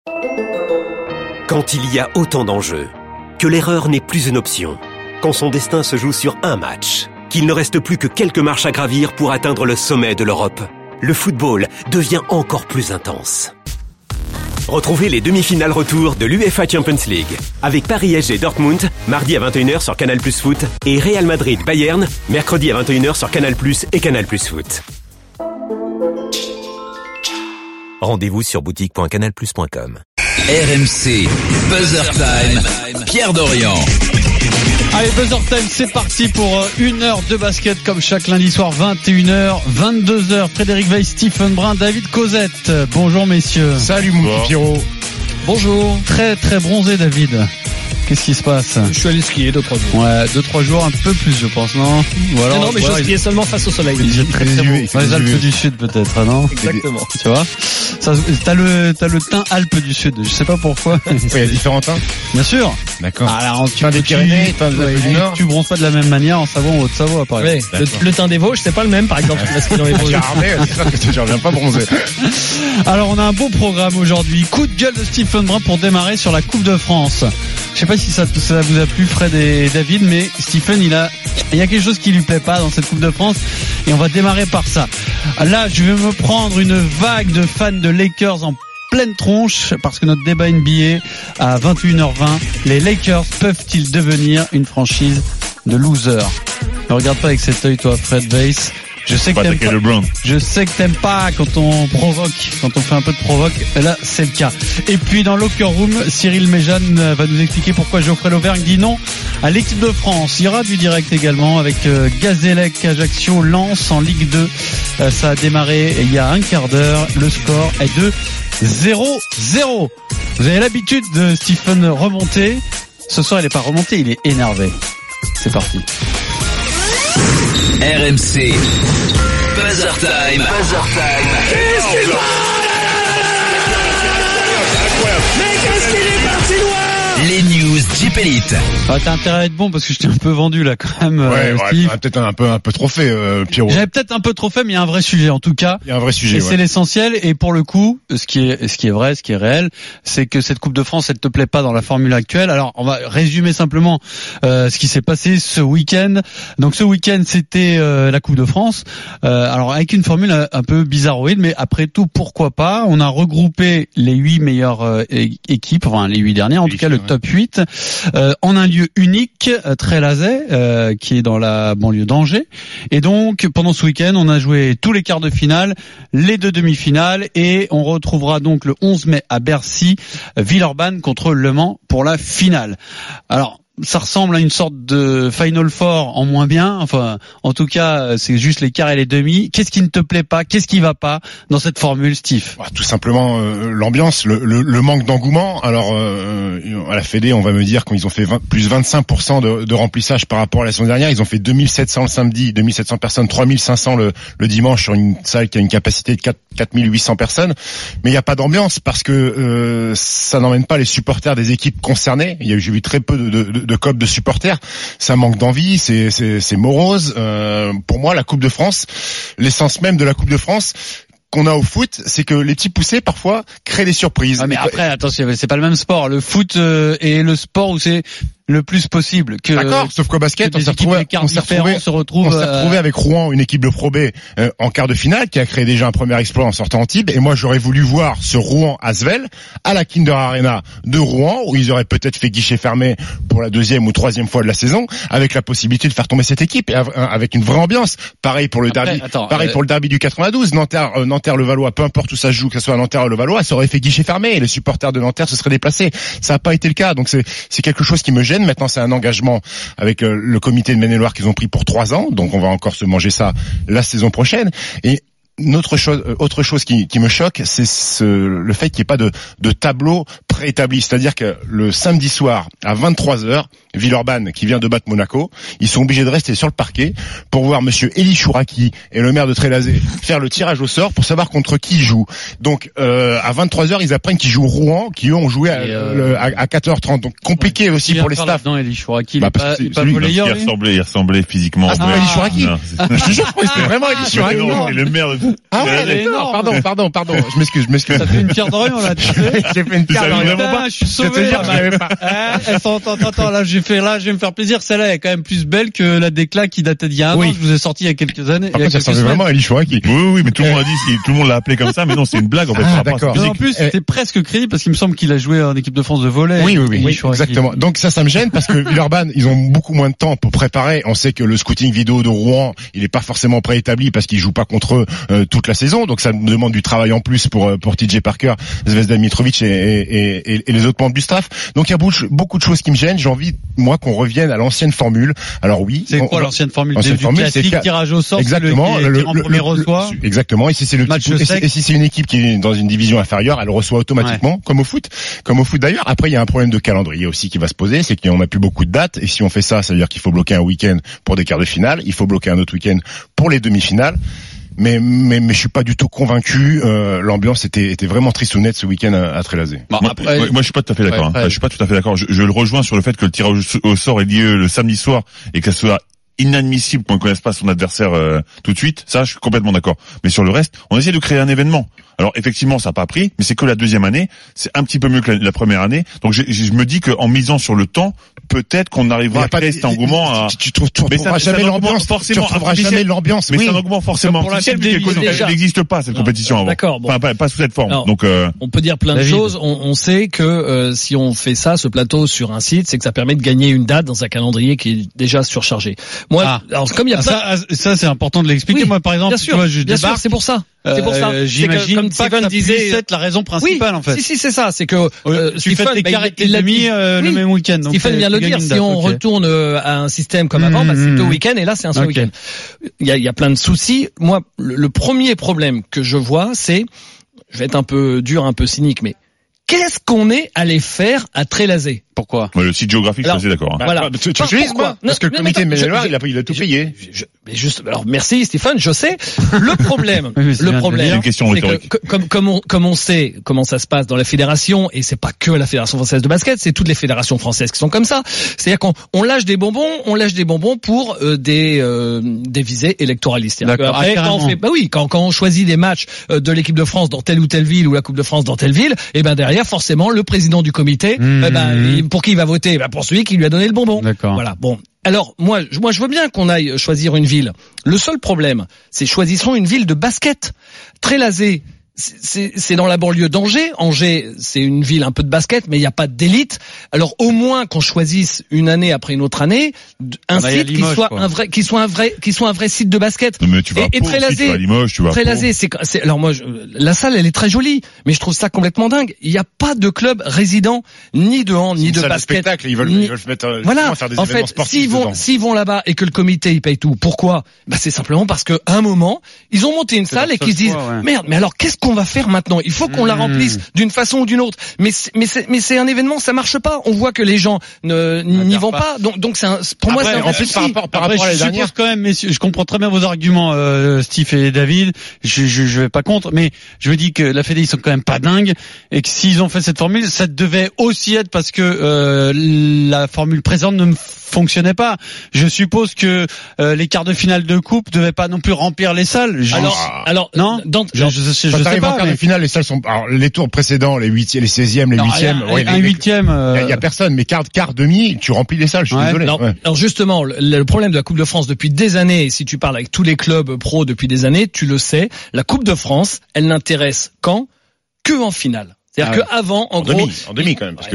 Quand il y a autant d'enjeux, que l'erreur n'est plus une option, quand son destin se joue sur un match, qu'il ne reste plus que quelques marches à gravir pour atteindre le sommet de l'Europe, le football devient encore plus intense. Retrouvez les demi-finales retour de l'UEFA Champions League avec Paris SG Dortmund, mardi à 21h sur Canal+ Foot et Real Madrid Bayern, mercredi à 21h sur Canal+ et Canal+ Foot. Rendez-vous sur boutique.canalplus.com. RMC, Buzzer Time, Pierre Dorian. Allez, Buzzer Time, c'est parti pour une heure de basket comme chaque lundi soir, 21h, 22h. Frédéric Weiss, Stephen Brun, David Cosette. Bonjour messieurs. Salut mon petit Pierrot. Bonjour. Très très bronzé David. Qu'est-ce qui se passe? Je suis allé skier 2-3 jours. Ouais, 2-3 jours, un peu plus je pense, non? Ou alors, non mais je skiais seulement face au soleil. Il est très très beau. Dans les Alpes du Sud peut-être, non? Exactement. Tu vois? Ça, t'as le teint Alpes du Sud. Je sais pas pourquoi. Il y a différents teints. Bien sûr. D'accord. Alors, teint des Pyrénées, teint des Alpes du Nord. Tu bronzes pas de la même manière en Savoie ou en Haute-Savoie, par exemple. Ouais. Le teint des Vosges, c'est pas le même, par exemple. Parce que dans les Vosges. Je reviens pas bronzé. Alors, on a un beau programme aujourd'hui. Coup de gueule de Stephen Brun pour démarrer sur la Coupe de France. Je sais pas si ça vous a plu, Fred et David, mais Stephen, il y a quelque chose qui lui plaît pas dans cette Coupe de France, et on va démarrer par ça. Là, je vais me prendre une vague de fans de Lakers en pleine tronche, parce que notre débat NBA à 21h20, les Lakers peuvent-ils devenir une franchise de losers? Ne regarde pas avec cet œil, toi, Fred Weiss. Je sais que t'aimes pas quand on provoque, quand on fait un peu de provoque. Là, c'est le cas. Et puis dans Locker Room, Cyril Méjeanne va nous expliquer pourquoi Geoffrey Lauvergne dit non à l'équipe de France. Il y aura du direct également avec Gazélec, Ajaccio, Lens en Ligue 2. Ça a démarré il y a un quart d'heure. Le score est de 0-0. Vous avez l'habitude de Stephen remonter. Ce soir, il n'est pas remonté, il est énervé. C'est parti. RMC, Buzzer Time. Qu'est-ce qu'il qu'est-ce qu'il est parti loin? Les news Jeep Elite. T'as intérêt à être bon parce que je t'ai un peu vendu là quand même. Ouais, Steve. peut-être un peu trop fait, Pierrot. J'avais peut-être un peu trop fait, mais il y a un vrai sujet en tout cas. Il y a un vrai sujet. Et c'est l'essentiel. Et pour le coup, ce qui est vrai, ce qui est réel, c'est que cette Coupe de France, elle te plaît pas dans la formule actuelle. Alors, on va résumer simplement ce qui s'est passé ce week-end. Donc, ce week-end, c'était la Coupe de France. Alors, avec une formule un peu bizarroïde, mais après tout, pourquoi pas? On a regroupé les 8 meilleures équipes, enfin les 8 dernières, en tout cas le top 8, en un lieu unique, Trélazé, qui est dans la banlieue d'Angers. Et donc, pendant ce week-end, on a joué tous les quarts de finale, les 2 demi-finales, et on retrouvera donc le 11 mai à Bercy, Villeurbanne contre Le Mans pour la finale. Alors, ça ressemble à une sorte de Final Four en moins bien. Enfin, en tout cas, c'est juste les quarts et les demi. Qu'est-ce qui ne te plaît pas? Qu'est-ce qui va pas dans cette formule, Steve? Tout simplement l'ambiance, le manque d'engouement. Alors, à la Fédé, on va me dire qu'ils ont fait plus 25% de remplissage par rapport à la saison dernière. Ils ont fait 2700 le samedi, 2700 personnes, 3500 le dimanche sur une salle qui a une capacité de 4800 personnes. Mais il n'y a pas d'ambiance parce que ça n'emmène pas les supporters des équipes concernées. J'ai vu très peu de COP de supporters, ça manque d'envie, c'est morose. Pour moi, la Coupe de France, l'essence même de la Coupe de France qu'on a au foot, c'est que les petits poussés parfois créent des surprises. Ah mais après, attention, c'est pas le même sport. Le foot est le sport où c'est le plus possible que. D'accord, sauf qu'au basket, on s'est retrouvé avec Rouen, une équipe de Pro B en quart de finale, qui a créé déjà un premier exploit en sortant en Tibes. Et moi, j'aurais voulu voir ce Rouen-Asvel à la Kinder Arena de Rouen, où ils auraient peut-être fait guichet fermé pour la 2e ou 3e fois de la saison, avec la possibilité de faire tomber cette équipe, et avec une vraie ambiance. Pareil pour le derby. Pour le derby du 92, Nanterre-Levallois, peu importe où ça se joue, que ce soit à Nanterre ou Levallois, ça aurait fait guichet fermé, et les supporters de Nanterre se seraient déplacés. Ça n'a pas été le cas, donc c'est quelque chose qui me gêne. Maintenant, c'est un engagement avec le comité de Maine-et-Loire qu'ils ont pris pour 3 ans, donc on va encore se manger ça la saison prochaine. Et autre chose qui me choque, c'est le fait qu'il n'y ait pas de tableau préétabli. C'est-à-dire que le samedi soir, à 23h, Villeurbanne, qui vient de battre Monaco, ils sont obligés de rester sur le parquet pour voir monsieur Elie Chouraki et le maire de Trélazé faire le tirage au sort pour savoir contre qui ils jouent. Donc, à 23h, ils apprennent qu'ils jouent Rouen, qui eux ont joué à 4h30. Donc, compliqué aussi pour les staffs. Non, Elie Chouraki, il il ressemblait physiquement. Ah, Elie Chouraki. Je te jure, c'était vraiment Elie Chouraki. Et le maire de... Ah ouais, pardon. Je m'excuse. Ça fait une pierre d'Orient, là, tu sais. J'ai fait une pierre d'Orient. Je suis sauvé, Attends, là, je vais me faire plaisir. Celle-là est quand même plus belle que la déclat qui datait d'il y a un an. Je vous ai sorti il y a quelques années. Par contre, ça ressemblait vraiment à Elie Chouraki. Oui, mais tout le monde a dit, tout le monde l'a appelé comme ça, mais non, c'est une blague, en fait. Ah, d'accord. En plus, c'était presque crédible parce qu'il me semble qu'il a joué en équipe de France de volley. Oui, exactement. Donc ça me gêne parce que Villeurbanne, ils ont beaucoup moins de temps pour préparer. On sait que le scouting vidéo de Rouen, il est pas forcément préétabli parce qu'ils jouent pas contre eux toute la saison. Donc ça me demande du travail en plus pour TJ Parker, Zvezdan Mitrovic et les autres membres du staff. Donc il y a beaucoup de choses qui me gênent. J'ai envie, moi, qu'on revienne à l'ancienne formule. Alors oui. C'est quoi l'ancienne formule? Du classique tirage au sort. Exactement. Le premier reçoit. Exactement. Et si c'est si c'est une équipe qui est dans une division inférieure, elle reçoit automatiquement, comme au foot d'ailleurs. Après, il y a un problème de calendrier aussi qui va se poser, c'est qu'on n'a plus beaucoup de dates. Et si on fait ça, ça veut dire qu'il faut bloquer un week-end pour des quarts de finale, il faut bloquer un autre week-end pour les demi-finales. Mais je suis pas du tout convaincu. L'ambiance était vraiment tristounette ce week-end à Trélazé. Moi, je suis pas tout à fait d'accord. Je suis pas tout à fait d'accord. Je le rejoins sur le fait que le tirage au sort ait lieu le samedi soir et que ça soit inadmissible qu'on ne connaisse pas son adversaire tout de suite. Ça, je suis complètement d'accord. Mais sur le reste, on essaie de créer un événement. Alors effectivement, ça n'a pas pris, mais c'est que la deuxième année, c'est un petit peu mieux que la première année. Donc je me dis qu'en misant sur le temps, peut-être qu'on arrivera à créer cet engouement. Tu retrouveras jamais l'ambiance. Tu retrouveras jamais l'ambiance. Mais c'est un engouement forcément artificiel, elle n'existe pas cette compétition avant. D'accord. Bon. Enfin, pas sous cette forme. Alors, donc on peut dire plein de choses. On sait que si on fait ça, ce plateau sur un site, c'est que ça permet de gagner une date dans un calendrier qui est déjà surchargé. Moi, alors comme il y a ça c'est important de l'expliquer. Moi, par exemple, bien sûr, c'est pour ça. C'est pour ça. J'imagine comme pas Steven disait, c'est la raison principale en fait. Si, c'est ça. C'est que tu fais tes carrés et demi le même week-end. Stephen vient de le dire. Si on retourne à un système comme avant, c'est deux week-ends et là c'est un seul week-end. Il y a plein de soucis. Moi, le premier problème que je vois, c'est, je vais être un peu dur, un peu cynique, mais qu'est-ce qu'on est allé faire à Trélazé? Pourquoi? Le site géographique, je suis d'accord. Voilà. Tu utilises quoi? Parce que le comité Ménéloire, il a tout payé. Mais juste, alors merci Stéphane, je sais. Le problème, c'est une question rhétorique. Comme on sait comment ça se passe dans la fédération, et c'est pas que la fédération française de basket, c'est toutes les fédérations françaises qui sont comme ça. C'est-à-dire qu'on lâche des bonbons pour des visées électoralistes. D'accord. Après, quand on choisit des matchs de l'équipe de France dans telle ou telle ville ou la Coupe de France dans telle ville, et ben derrière forcément le président du comité, pour qui il va voter? Pour celui qui lui a donné le bonbon. D'accord. Voilà. Bon. Alors, moi, je veux bien qu'on aille choisir une ville. Le seul problème, c'est choisissons une ville de basket. Trélazé, c'est dans la banlieue d'Angers. Angers, c'est une ville un peu de basket, mais il n'y a pas d'élite. Alors, au moins qu'on choisisse une année après une autre année un site qui soit un vrai site de basket. Mais tu vas à Trélazé, tu vas à Limoges, tu vas à Trélazé, alors moi, la salle, elle est très jolie, mais je trouve ça complètement dingue. Il n'y a pas de club résident, ni de hand, ni de basket. Spectacle, ils veulent mettre, voilà. faire des En événements fait, sportifs s'ils vont là-bas et que le comité, il paye tout. Pourquoi? C'est simplement parce qu'à un moment, ils ont monté une salle et qu'ils se disent, merde, mais alors qu'est-ce qu'on va faire maintenant? Il faut qu'on la remplisse d'une façon ou d'une autre. Mais c'est un événement, ça marche pas. On voit que les gens n'y vont pas. Donc pour moi, c'est un plus par rapport à la dernière. Je suppose quand même, messieurs, je comprends très bien vos arguments, Steve et David. Je vais pas contre, mais je me dis que la Fédé, ils sont quand même pas dingues et que s'ils ont fait cette formule, ça devait aussi être parce que la formule présente ne fonctionnait pas. Je suppose que les quarts de finale de coupe devaient pas non plus remplir les salles. Alors non. Je sais pas. En quart de finale, les salles sont. Alors les tours précédents, les 8e, les 16e, les 8e. Un 8e. Il y a personne. Mais quart, demi, tu remplis les salles. Je suis désolé. Alors justement, le problème de la Coupe de France depuis des années, si tu parles avec tous les clubs pro depuis des années, tu le sais, la Coupe de France, elle n'intéresse que en finale. C'est-à-dire qu'avant, en gros, demi quand même, parce que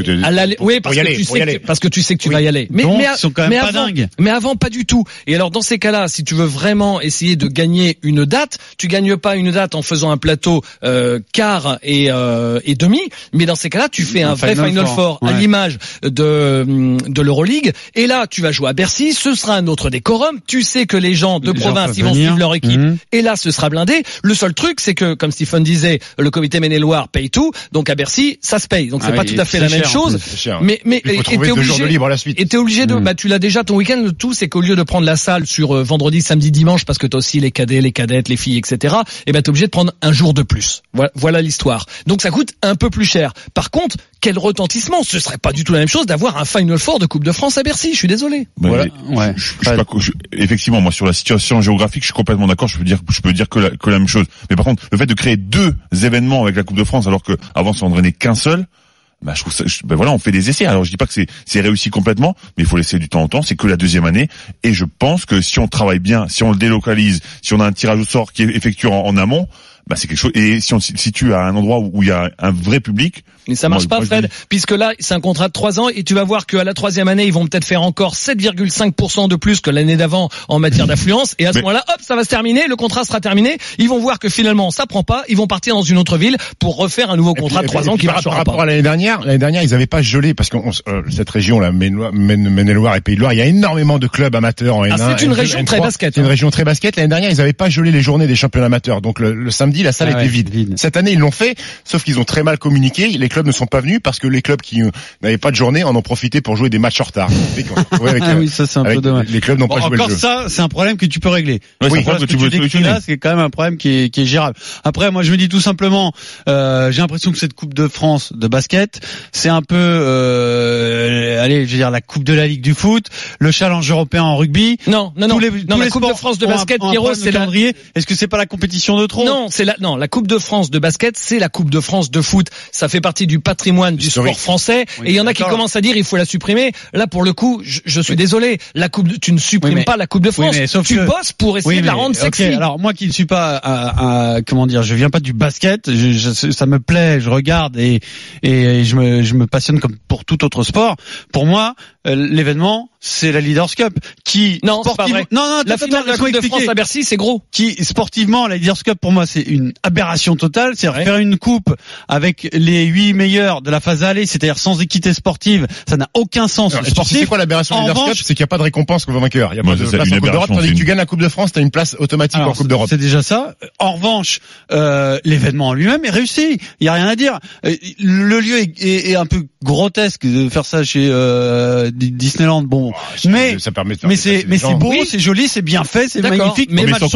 parce que tu sais que tu vas y aller. Mais ils sont quand même pas dingues. Mais avant, pas du tout. Et alors, dans ces cas-là, si tu veux vraiment essayer de gagner une date, tu gagnes pas une date en faisant un plateau quart et demi, mais dans ces cas-là, tu fais un vrai Final Four à l'image de l'Euroleague. Et là, tu vas jouer à Bercy, ce sera un autre décorum. Tu sais que les gens de province, ils vont suivre leur équipe. Et là, ce sera blindé. Le seul truc, c'est que, comme Stephen disait, le comité Maine-et-Loire paye tout. Donc Donc à Bercy, ça se paye. Donc c'est pas tout à fait la même chose. Mais il faut trouver 2 jours de libre à la suite. Et t'es obligé de, tu l'as déjà ton week-end. Le tout, c'est qu'au lieu de prendre la salle sur vendredi, samedi, dimanche, parce que t'as aussi les cadets, les cadettes, les filles, etc. Et t'es obligé de prendre un jour de plus. Voilà l'histoire. Donc ça coûte un peu plus cher. Par contre, quel retentissement. Ce serait pas du tout la même chose d'avoir un Final Four de Coupe de France à Bercy. Je suis désolé. Voilà. Effectivement, moi sur la situation géographique, je suis complètement d'accord. Je peux dire que la même chose. Mais par contre, le fait de créer 2 événements avec la Coupe de France, alors que avant ça en drainait qu'un seul, je trouve ça. On fait des essais. Alors je dis pas que c'est réussi complètement, mais il faut laisser du temps au temps. C'est que la 2e année, et je pense que si on travaille bien, si on le délocalise, si on a un tirage au sort qui est effectué en amont, c'est quelque chose. Et si on se situe à un endroit où il y a un vrai public. Mais ça marche pas, Fred, puisque là, c'est un contrat de 3 ans et tu vas voir qu'à la 3e année, ils vont peut-être faire encore 7,5% de plus que l'année d'avant en matière d'affluence. Et à ce moment-là, hop, ça va se terminer, le contrat sera terminé. Ils vont voir que finalement, ça prend pas. Ils vont partir dans une autre ville pour refaire un nouveau contrat de 3 ans qui marchera pas. Par rapport à l'année dernière, ils avaient pas gelé parce que cette région, là, Maine-et-Loire et Pays-de-Loire, il y a énormément de clubs amateurs en N1. C'est une région très basket. C'est une région très basket. L'année dernière, ils avaient pas gelé les journées des championnats amateurs. Donc le samedi, la salle était vide. Cette année, ils l'ont fait, sauf qu'ils ont très mal communiqué. Les clubs ne sont pas venus parce que les clubs qui n'avaient pas de journée en ont profité pour jouer des matchs en retard. Oui, ça c'est un peu dommage. Les clubs n'ont pas joué le jeu. Encore ça, c'est un problème que tu peux régler. Ouais, c'est un problème que tu peux solutionner. Là, c'est quand même un problème qui est gérable. Après, moi, je me dis tout simplement, j'ai l'impression que cette Coupe de France de basket, c'est un peu, la Coupe de la Ligue du foot, le challenge européen en rugby. Non, la Coupe de France de basket, Pierrot, c'est le calendrier. Est-ce que c'est pas la compétition de trop? Non, la Coupe de France de basket, c'est la Coupe de France de foot. Ça fait partie du patrimoine du sport français. Et il y en a qui commencent à dire il faut la supprimer. Là, pour le coup, je suis désolé. Tu ne supprimes pas la Coupe de France. Tu bosses pour essayer de la rendre sexy. Alors moi qui ne suis pas, je viens pas du basket. Ça me plaît, je regarde et je me passionne comme pour tout autre sport. Pour moi, l'événement, c'est la Leaders Cup non, c'est pas vrai. La finale de la Coupe de France à Bercy, c'est gros. Sportivement, la Leaders Cup pour moi, c'est une aberration totale. C'est faire une coupe avec les 8 meilleurs de la phase aller, c'est-à-dire sans équité sportive, ça n'a aucun sens sportif. C'est quoi l'aberration de la Leaders Cup? C'est qu'il n'y a pas de récompense pour le vainqueur. Il y a pas de place en Coupe d'Europe, tandis que tu gagnes la Coupe de France, t'as une place automatique en Coupe d'Europe. C'est déjà ça. En revanche, l'événement en lui-même est réussi. Il y a rien à dire. Le lieu est un peu grotesque de faire ça chez Disneyland. Bon, mais c'est beau, c'est joli, c'est bien fait, c'est magnifique. Mais c'est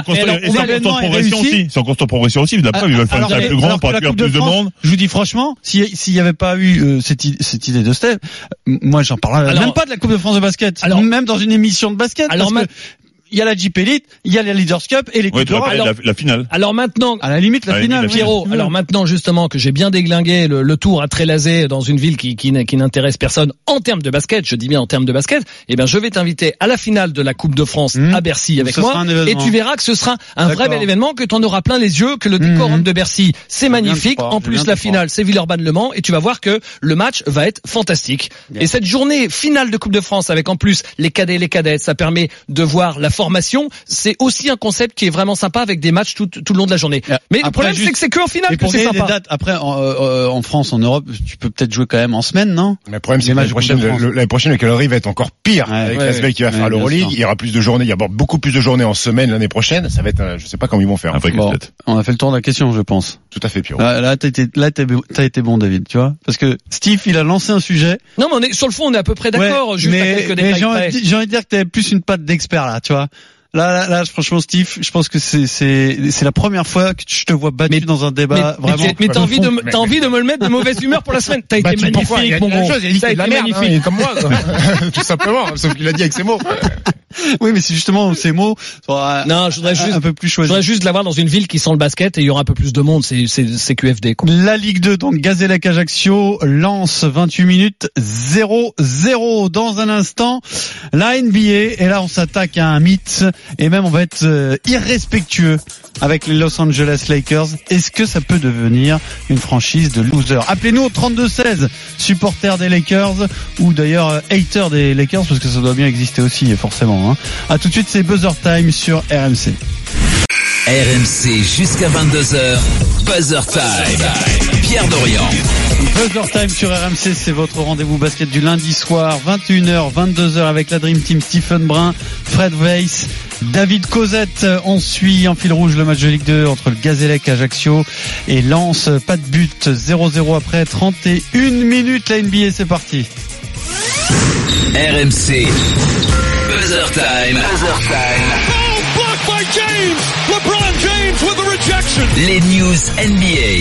en constante progression aussi. D'après, ils veulent faire un plus grand pour accueillir plus de monde. Je vous dis franchement, s'il y avait pas eu cette idée de Steve, moi j'en parlerais même pas de la Coupe de France de basket, même dans une émission de basket. Il y a la Jeep Elite, il y a la Leaders Cup et les Coupes d'Europe. La finale. Alors maintenant, à la limite la finale, Pierrot. Alors maintenant justement que j'ai bien déglingué le tour à Trélazé dans une ville qui n'intéresse personne en termes de basket, je dis bien en termes de basket, je vais t'inviter à la finale de la Coupe de France à Bercy avec moi et tu verras que ce sera un vrai bel événement, que t'en auras plein les yeux, que le décorum de Bercy c'est magnifique. En plus la finale c'est Villeurbanne-Le Mans et tu vas voir que le match va être fantastique. Et cette journée finale de Coupe de France avec en plus les cadets et les cadettes, ça permet de voir la formation, c'est aussi un concept qui est vraiment sympa avec des matchs tout le long de la journée. Mais le problème c'est que c'est qu'en finale que c'est sympa. Des dates, après en France, en Europe, tu peux peut-être jouer quand même en semaine, non? Le problème c'est que l'année prochaine le calendrier va être encore pire avec l'Asvel qui va faire l'Euroleague. Il y aura plus de journées, il y aura beaucoup plus de journées en semaine l'année prochaine. Ça va être, je sais pas comment ils vont faire. On a fait le tour de la question, je pense. Tout à fait, Pierrot. Là, t'as été bon, David, tu vois, parce que Steve, il a lancé un sujet. Non, mais sur le fond, on est à peu près d'accord. Mais j'ai envie de dire que t'avais plus une patte d'expert là, tu vois. Là, franchement, Steve, je pense que c'est la première fois que je te vois battu dans un débat vraiment. Mais t'as envie de me le mettre de mauvaise humeur pour la semaine. T'as été magnifique, mon gros. Il a dit magnifique, comme moi, tout simplement. Sauf qu'il l'a dit avec ses mots. Oui, mais c'est justement ces mots. Non, je voudrais juste un peu plus choisi. Je voudrais juste l'avoir dans une ville qui sent le basket et il y aura un peu plus de monde. C'est QFD, quoi. La Ligue 2, donc Gazélec Ajaccio lance 28 minutes 0-0 dans un instant. La NBA, et là on s'attaque à un mythe. Et même on va être irrespectueux avec les Los Angeles Lakers. Est-ce que ça peut devenir une franchise de losers? Appelez-nous au 32-16, supporters des Lakers ou d'ailleurs haters des Lakers, parce que ça doit bien exister aussi forcément. À tout de suite, c'est Buzzer Time sur RMC. RMC jusqu'à 22h, Buzzer Time. Pierre Dorian. Buzzer Buzzer Time sur RMC, c'est votre rendez-vous basket du lundi soir, 21h, 22h avec la Dream Team, Stephen Brun, Fred Weiss, David Cosette. On suit en fil rouge le match de Ligue 2 entre le Gazélec Ajaccio et Lens. Pas de but, 0-0 après 31 minutes. La NBA, c'est parti. RMC Buzzer Time. Oh, blocked by James. LeBron James with the rejection. Les news NBA.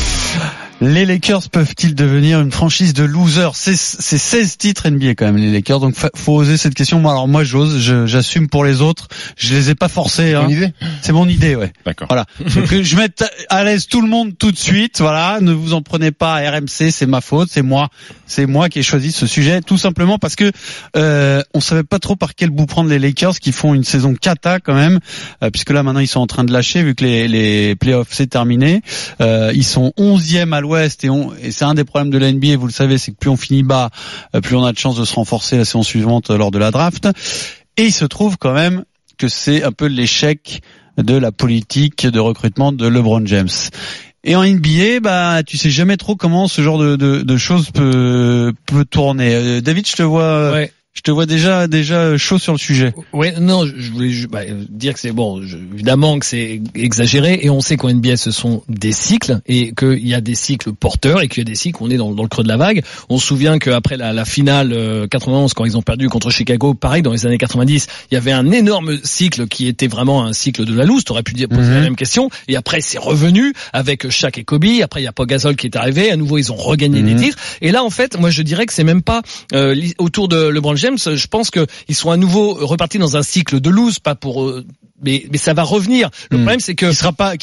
Les Lakers peuvent-ils devenir une franchise de losers? C'est 16 titres NBA quand même, les Lakers. Donc faut oser cette question. Moi j'ose, j'assume pour les autres. Je les ai pas forcés. C'est ton idée? C'est mon idée, ouais. D'accord. Voilà. Donc je mette à l'aise tout le monde tout de suite. Voilà. Ne vous en prenez pas à RMC, c'est ma faute. C'est moi qui ai choisi ce sujet, tout simplement parce que on savait pas trop par quel bout prendre les Lakers, qui font une saison cata quand même, puisque là maintenant ils sont en train de lâcher vu que les playoffs c'est terminé. Ils sont 11e à l'ouest et c'est un des problèmes de la NBA, vous le savez, c'est que plus on finit bas, plus on a de chances de se renforcer la saison suivante lors de la draft. Et il se trouve quand même que c'est un peu l'échec de la politique de recrutement de LeBron James. Et en NBA, tu sais jamais trop comment ce genre de choses peut tourner. David, je te vois. Ouais. Je te vois déjà chaud sur le sujet. Ouais, non, je voulais dire que c'est évidemment que c'est exagéré, et on sait qu'en NBA ce sont des cycles, et qu'il y a des cycles porteurs et qu'il y a des cycles où on est dans le creux de la vague. On se souvient qu'après la finale 91, quand ils ont perdu contre Chicago, pareil dans les années 90, il y avait un énorme cycle qui était vraiment un cycle de la loose. T'aurais pu poser la même question, et après c'est revenu avec Shaq et Kobe. Après il y a Pau Gasol qui est arrivé, à nouveau ils ont regagné des titres. Et là en fait, moi je dirais que c'est même pas autour de LeBron James. Je pense que ils sont à nouveau repartis dans un cycle de loose, pas pour mais ça va revenir. Le problème c'est que qui sera pas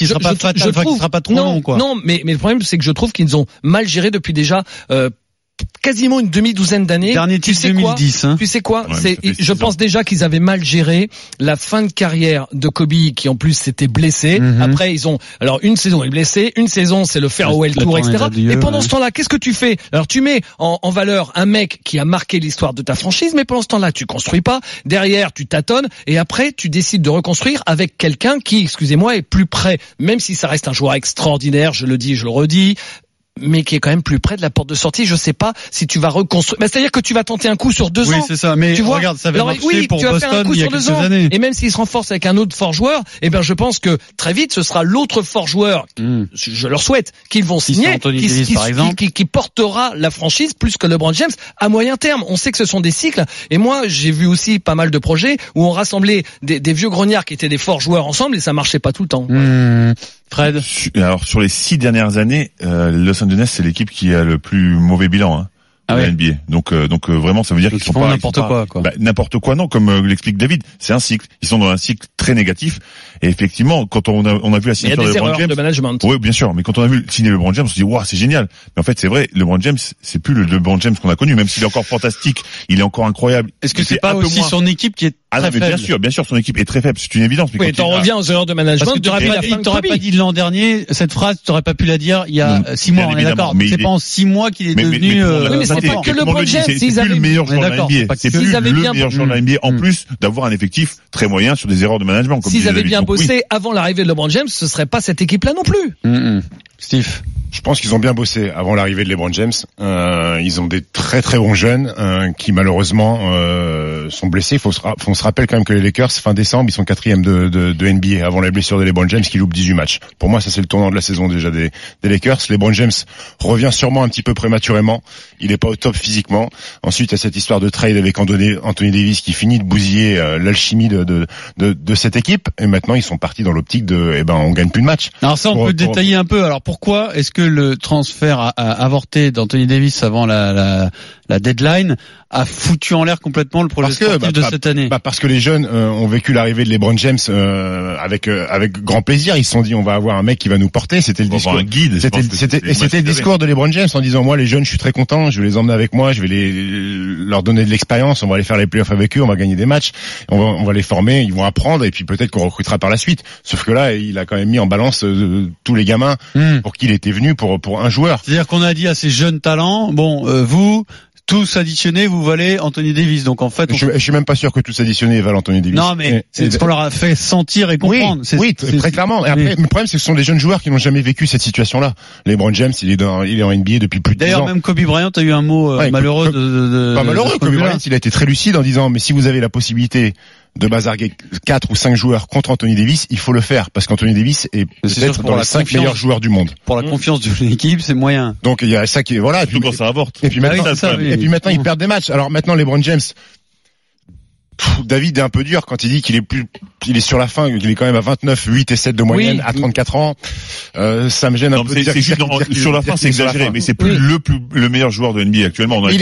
trop long, quoi. Non, mais le problème c'est que je trouve qu'ils ont mal géré depuis déjà quasiment une demi-douzaine d'années. Dernier titre 2010. Tu sais quoi, ouais, je pense déjà qu'ils avaient mal géré la fin de carrière de Kobe, qui en plus s'était blessé. Après ils ont une saison il est blessé, une saison c'est le farewell tour, etc. Et pendant ce temps-là, qu'est-ce que tu fais? Alors tu mets en valeur un mec qui a marqué l'histoire de ta franchise, mais pendant ce temps-là tu construis pas. Derrière tu tâtonnes, et après tu décides de reconstruire avec quelqu'un qui, excusez-moi, est plus près. Même si ça reste un joueur extraordinaire, je le dis, je le redis, mais qui est quand même plus près de la porte de sortie. Je sais pas si tu vas reconstruire. C'est-à-dire que tu vas tenter un coup sur 2 ans. Oui, c'est ça. Mais tu vois, regarde, ça va marcher pour tu vas Boston faire un coup il y a sur 2 quelques ans. années. Et même s'il se renforce avec un autre fort joueur, je pense que très vite ce sera l'autre fort joueur, je leur souhaite, qu'ils vont signer, qui portera la franchise plus que LeBron James à moyen terme. On sait que ce sont des cycles. Et moi, j'ai vu aussi pas mal de projets où on rassemblait des vieux grognards qui étaient des forts joueurs ensemble, et ça marchait pas tout le temps. Fred. Alors sur les 6 dernières années, Los Angeles c'est l'équipe qui a le plus mauvais bilan. La NBA. Donc vraiment ça veut dire qu'ils sont pas n'importe quoi. N'importe quoi, non, comme l'explique David, c'est un cycle. Ils sont dans un cycle très négatif, et effectivement quand on a vu la signature de LeBron James, de management. Oui, bien sûr, mais quand on a vu signer LeBron James, on se dit waouh, c'est génial. Mais en fait, c'est vrai, LeBron James, c'est plus le LeBron James qu'on a connu, même s'il est encore fantastique, il est encore incroyable. Est-ce que c'est pas aussi son équipe qui est très faible? Bien sûr, son équipe est très faible, c'est une évidence. Mais t'en reviens aux erreurs de management. Parce que t'aurais pas dit l'an dernier cette phrase, t'aurais pas pu la dire il y a 6 mois, on est d'accord. C'est pas en 6 mois qu'il est devenu. Mais c'est pas que LeBron James. C'est plus le meilleur joueur de la NBA. C'est plus le meilleur joueur de la NBA, en plus d'avoir un effectif très moyen sur des erreurs de management. S'ils avaient bien bossé avant l'arrivée de LeBron James, ce serait pas cette équipe-là non plus. Steve. Je pense qu'ils ont bien bossé avant l'arrivée de LeBron James. Ils ont des très très bons jeunes qui malheureusement sont blessés. On se rappelle quand même que les Lakers, fin décembre, ils sont 4e de NBA avant la blessure de LeBron James qui loupe 18 matchs. Pour moi, ça c'est le tournant de la saison déjà des Lakers. LeBron James revient sûrement un petit peu prématurément. Il est pas au top physiquement. Ensuite, il y a cette histoire de trade avec Anthony Davis qui finit de bousiller l'alchimie de cette équipe. Et maintenant, ils sont partis dans l'optique de, on gagne plus de matchs. Alors ça, on peut détailler un peu. Alors pourquoi est-ce que le transfert a avorté d'Anthony Davis avant la deadline a foutu en l'air complètement le projet sportif de cette année? Parce que les jeunes ont vécu l'arrivée de LeBron James avec grand plaisir. Ils se sont dit on va avoir un mec qui va nous porter. C'était le discours. Un guide. C'était le discours de LeBron James en disant moi les jeunes je suis très content, je vais les emmener avec moi, je vais leur donner de l'expérience, on va aller faire les playoffs avec eux, on va gagner des matchs, on va les former, ils vont apprendre et puis peut-être qu'on recrutera par la suite. Sauf que là il a quand même mis en balance tous les gamins pour qui il était venu pour un joueur. C'est-à-dire qu'on a dit à ces jeunes talents vous tous additionnés, vous valez Anthony Davis. Donc en fait, je suis même pas sûr que tous additionnés valent Anthony Davis. Non, mais c'est ce qu'on leur a fait sentir et comprendre. Oui, très clairement. Et après, le problème, c'est que ce sont des jeunes joueurs qui n'ont jamais vécu cette situation-là. LeBron James, il est en NBA depuis plus de 10 ans. D'ailleurs, même Kobe Bryant a eu un mot malheureux pas malheureux. Kobe Bryant, il a été très lucide en disant, mais si vous avez la possibilité de bazarguer 4 ou 5 joueurs contre Anthony Davis, il faut le faire parce qu'Anthony Davis est peut-être dans les 5 meilleurs joueurs du monde. Pour la confiance de l'équipe, c'est moyen. Donc il y a ça qui est voilà. Surtout quand ça avorte. Et puis maintenant, ils perdent des matchs. Alors maintenant, LeBron James. David est un peu dur quand il dit qu'il est sur la fin, qu'il est quand même à 29, 8 et 7 de moyenne à 34 ans. Ça me gêne un peu. C'est juste sur la fin, c'est exagéré, mais c'est plus le meilleur joueur de NBA actuellement. Il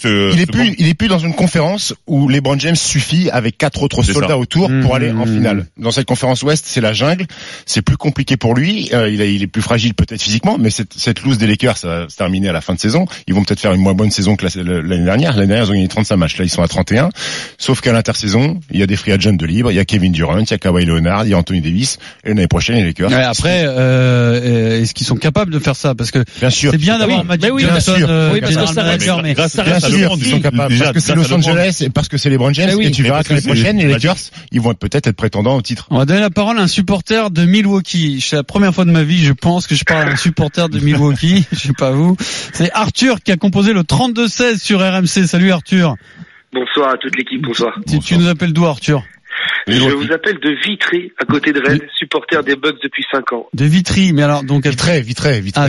est plus dans une conférence où LeBron James suffit avec 4 autres soldats autour pour aller en finale. Dans cette conférence Ouest, c'est la jungle. C'est plus compliqué pour lui. Il est plus fragile peut-être physiquement, mais cette loose des Lakers, ça va se terminer à la fin de saison. Ils vont peut-être faire une moins bonne saison que l'année dernière. L'année dernière, ils ont gagné 35 matchs. Là, ils sont à 31. Sauf qu'à l'intersaison, il y a des free agents de libre, il y a Kevin Durant, il y a Kawhi Leonard, il y a Anthony Davis, et l'année prochaine, les Lakers. Ouais, après, est-ce qu'ils sont capables de faire ça? Parce que c'est bien d'avoir Magic Johnson, mais bien sûr, ils sont capables. Parce que c'est Los Angeles et parce que c'est les LeBron James, et tu verras que l'année prochaine, les Lakers, ils vont peut-être être prétendants au titre. On va donner la parole à un supporter de Milwaukee. C'est la première fois de ma vie, je pense, que je parle à un supporter de Milwaukee. Je sais pas vous. C'est Arthur qui a composé le 32-16 sur RMC. Salut Arthur. Bonsoir à toute l'équipe, bonsoir. Tu nous appelles d'où, Arthur? Je vous appelle de Vitry, à côté de Rennes, supporter des Bucks depuis 5 ans. De Vitry, mais alors donc Vitré. Ah,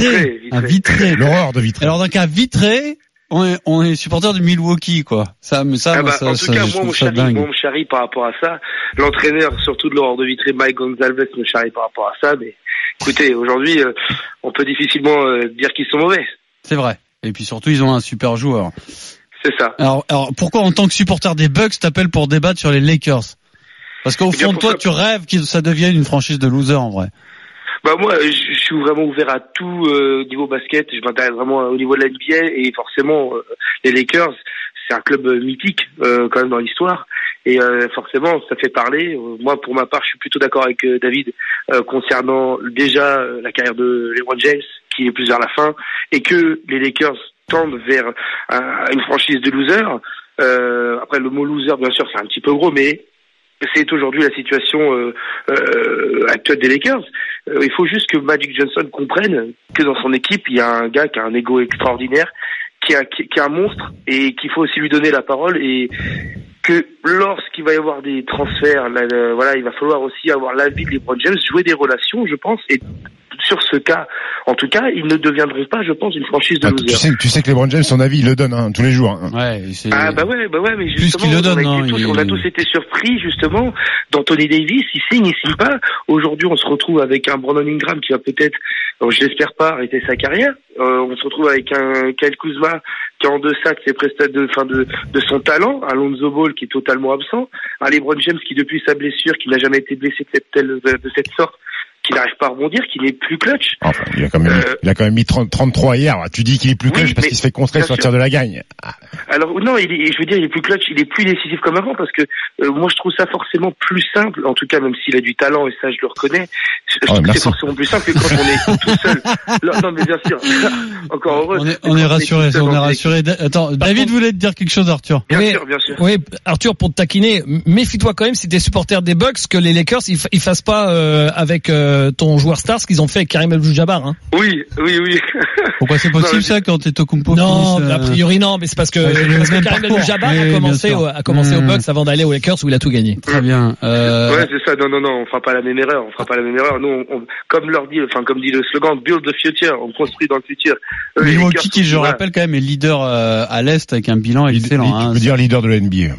Vitré. L'horreur de Vitré. Alors donc à Vitré, on est supporter de Milwaukee, quoi. En tout cas, moi, on me charrie par rapport à ça. L'entraîneur, surtout de l'horreur de Vitré, Mike Gonzalez, me charrie par rapport à ça. Mais écoutez, aujourd'hui, on peut difficilement dire qu'ils sont mauvais. C'est vrai. Et puis surtout, ils ont un super joueur. C'est ça. Alors pourquoi en tant que supporter des Bucks t'appelles pour débattre sur les Lakers? Parce qu'au fond de toi, tu rêves que ça devienne une franchise de losers en vrai. Moi, je suis vraiment ouvert à tout niveau basket. Je m'intéresse vraiment au niveau de la NBA et forcément les Lakers, c'est un club mythique quand même dans l'histoire. Et forcément, ça fait parler. Moi, pour ma part, je suis plutôt d'accord avec David concernant déjà la carrière de LeBron James, qui est plus vers la fin, et que les Lakers tendent vers une franchise de losers. Après, le mot loser, bien sûr, c'est un petit peu gros, mais c'est aujourd'hui la situation actuelle des Lakers. Il faut juste que Magic Johnson comprenne que dans son équipe, il y a un gars qui a un ego extraordinaire, qui est un monstre, et qu'il faut aussi lui donner la parole, et que lorsqu'il va y avoir des transferts, il va falloir aussi avoir l'avis de LeBron James, jouer des relations, je pense, et sur ce cas, en tout cas, ils ne deviendront pas, je pense, une franchise de losers. Tu sais que LeBron James, son avis, il le donne tous les jours. Ouais, mais justement, on a tous été surpris, justement, d'Anthony Davis. Il signe pas. Aujourd'hui, on se retrouve avec un Brandon Ingram qui va peut-être, je l'espère pas, arrêter sa carrière. On se retrouve avec un Kyle Kuzma qui est en deçà de ses prestations, de son talent, un Lonzo Ball qui est totalement absent, un LeBron James qui, depuis sa blessure, qui n'a jamais été blessé de cette sorte, qui n'arrive pas à rebondir, qui n'est plus clutch. Enfin, il a quand même mis 33 hier. Tu dis qu'il est plus clutch parce qu'il se fait contrer sur tir de la gagne. Alors non, il est plus clutch, il est plus décisif comme avant, parce que moi je trouve ça forcément plus simple, en tout cas même s'il a du talent et ça je le reconnais. Je trouve que c'est forcément plus simple que quand on est tout seul. Non mais bien sûr. Encore heureux. On est rassuré. Attends, David voulait te dire quelque chose, Arthur. Bien sûr. Oui, Arthur, pour te taquiner, méfie-toi quand même si t'es supporter des Bucks que les Lakers ils fassent pas avec ton joueur star ce qu'ils ont fait avec Karim Abdul-Jabbar. Hein. Oui. Pourquoi c'est possible ça quand t'es Tocumpo? Non, a priori non, mais c'est parce que Karim Abdul-Jabbar a commencé aux Bucks avant d'aller aux Lakers où il a tout gagné. Très bien. Ouais, c'est ça. Non, on fera pas la même erreur. Nous, comme dit le slogan, build the future. On construit dans le futur. Milwaukee, qui je rappelle quand même est leader à l'est avec un bilan excellent. Tu peux dire leader de la NBA.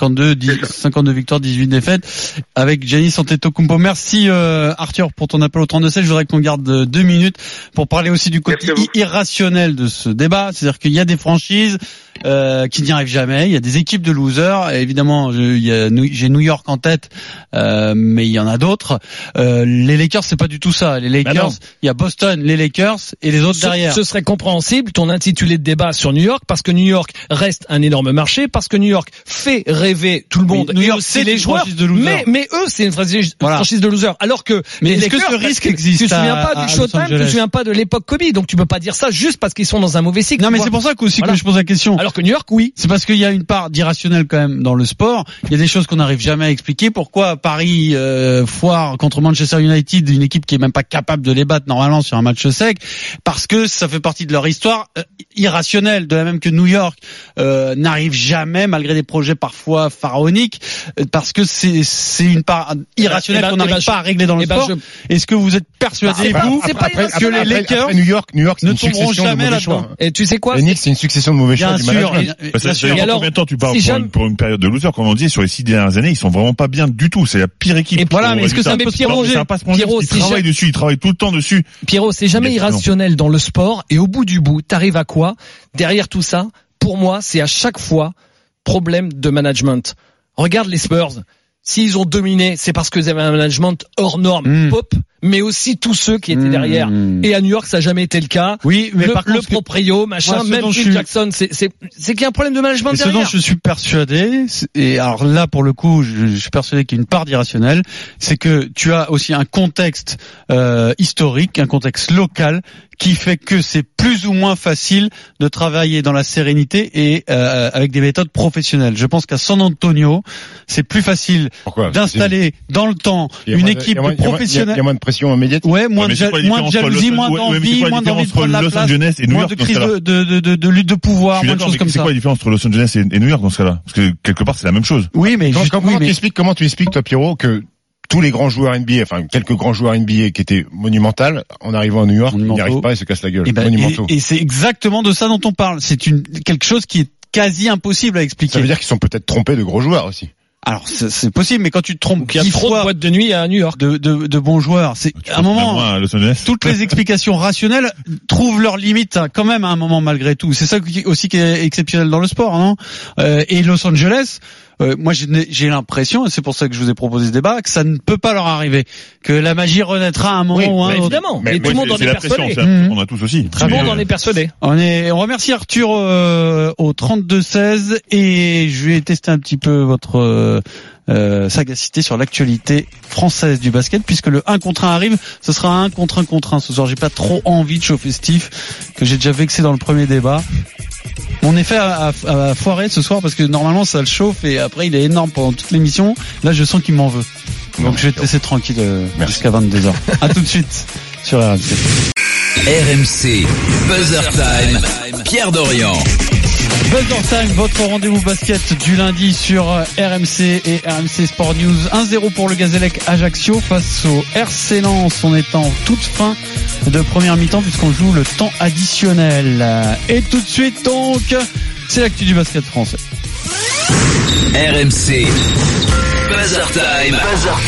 52 victoires, 18 défaites avec Giannis Antetokounmpo. Merci Arthur pour ton appel au 32-16. Je voudrais qu'on garde 2 minutes pour parler aussi du côté irrationnel de ce débat. C'est-à-dire qu'il y a des franchises qui n'y arrivent jamais. Il y a des équipes de losers. Et évidemment, j'ai New York en tête, mais il y en a d'autres. Les Lakers, c'est pas du tout ça. Les Lakers, il y a Boston, les Lakers et les autres derrière. Ce serait compréhensible ton intitulé de débat sur New York, parce que New York reste un énorme marché, parce que New York fait rêver tout le monde. New York, c'est les joueurs. Mais eux, c'est une franchise de losers. Alors que est-ce que ce risque existe? Tu te souviens pas du Showtime, tu te souviens pas de l'époque Kobe, donc tu peux pas dire ça juste parce qu'ils sont dans un mauvais cycle. Non, mais c'est pour ça que je pose la question. Alors que New York, oui. C'est parce qu'il y a une part d'irrationnel quand même dans le sport. Il y a des choses qu'on n'arrive jamais à expliquer. Pourquoi Paris foire contre Manchester United, une équipe qui est même pas capable de les battre normalement sur un match sec, parce que ça fait partie de leur histoire irrationnelle. De la même que New York n'arrive jamais, malgré des projets parfois pharaoniques, parce que c'est une part irrationnelle qu'on n'arrive pas à régler dans le sport. Est-ce que vous êtes persuadé, vous, que les Lakers New York ne tomberont jamais là-dedans? Et tu sais quoi? Les Knicks, c'est une succession de mauvais choix du management. Et alors, combien de temps tu parles pour une période de loser? Comme on dit, sur les 6 dernières années, ils sont vraiment pas bien du tout. C'est la pire équipe. Et voilà, mais est-ce que ça peut se prolonger? Pierrot, ils travaillent dessus, ils travaillent tout le temps dessus. Pierrot, c'est jamais irrationnel dans le sport, et au bout du bout, t'arrives à quoi? Derrière tout ça, pour moi, c'est à chaque fois problème de management. Regarde les Spurs. S'ils ont dominé, c'est parce qu'ils avaient un management hors norme, pop, mais aussi tous ceux qui étaient derrière. Et à New York, ça n'a jamais été le cas. Oui, mais par contre, le proprio, machin, même Phil Jackson, c'est qu'il y a un problème de management derrière. Ce dont je suis persuadé, et alors là, pour le coup, je suis persuadé qu'il y a une part d'irrationnel, c'est que tu as aussi un contexte historique, un contexte local, qui fait que c'est plus ou moins facile de travailler dans la sérénité et avec des méthodes professionnelles. Je pense qu'à San Antonio, c'est plus facile d'installer dans le temps une équipe professionnelle. Il y a moins de pression médiatique. Ouais, moins de jalousie, moins d'envie de prendre la place, moins de crise de lutte de pouvoir, moins de choses comme ça. C'est quoi la différence entre Los Angeles et New York dans ce cas-là? Parce que quelque part, c'est la même chose. Oui, mais comment tu expliques, toi, Pierrot, que tous les grands joueurs NBA, enfin quelques grands joueurs NBA qui étaient monumentaux, en arrivant à New York, ils n'y arrivent pas et se cassent la gueule. Et c'est exactement de ça dont on parle. C'est quelque chose qui est quasi impossible à expliquer. Ça veut dire qu'ils sont peut-être trompés de gros joueurs aussi. Alors c'est possible, mais quand tu te trompes, il y a trop de boîtes de nuit à New York de bons joueurs. C'est à un moment. Toutes les explications rationnelles trouvent leurs limites quand même à un moment malgré tout. C'est ça aussi qui est exceptionnel dans le sport, non? Et Los Angeles. Moi, j'ai l'impression, et c'est pour ça que je vous ai proposé ce débat, que ça ne peut pas leur arriver, que la magie renaîtra à un moment ou à un autre. Évidemment, mais tout le monde en est persuadé. On a tous aussi. Tout le monde en est persuadé. On remercie Arthur au 32-16 et je vais tester un petit peu votre sagacité sur l'actualité française du basket, puisque le 1 contre 1 arrive. Ce sera un 1 contre 1 ce soir. J'ai pas trop envie de chauffer Steve, que j'ai déjà vexé dans le premier débat. Mon effet a foiré ce soir parce que normalement ça le chauffe et après il est énorme pendant toute l'émission. Là je sens qu'il m'en veut. Donc je vais te laisser tranquille jusqu'à 22h. À tout de suite sur RMC. RMC Buzzer Time, Pierre Dorian. Buzzer Time, votre rendez-vous basket du lundi sur RMC et RMC Sport News. 1-0 pour le Gazélec Ajaccio face au RC Lens. On est en toute fin de première mi-temps puisqu'on joue le temps additionnel. Et tout de suite donc, c'est l'actu du basket français. RMC Buzzer Time.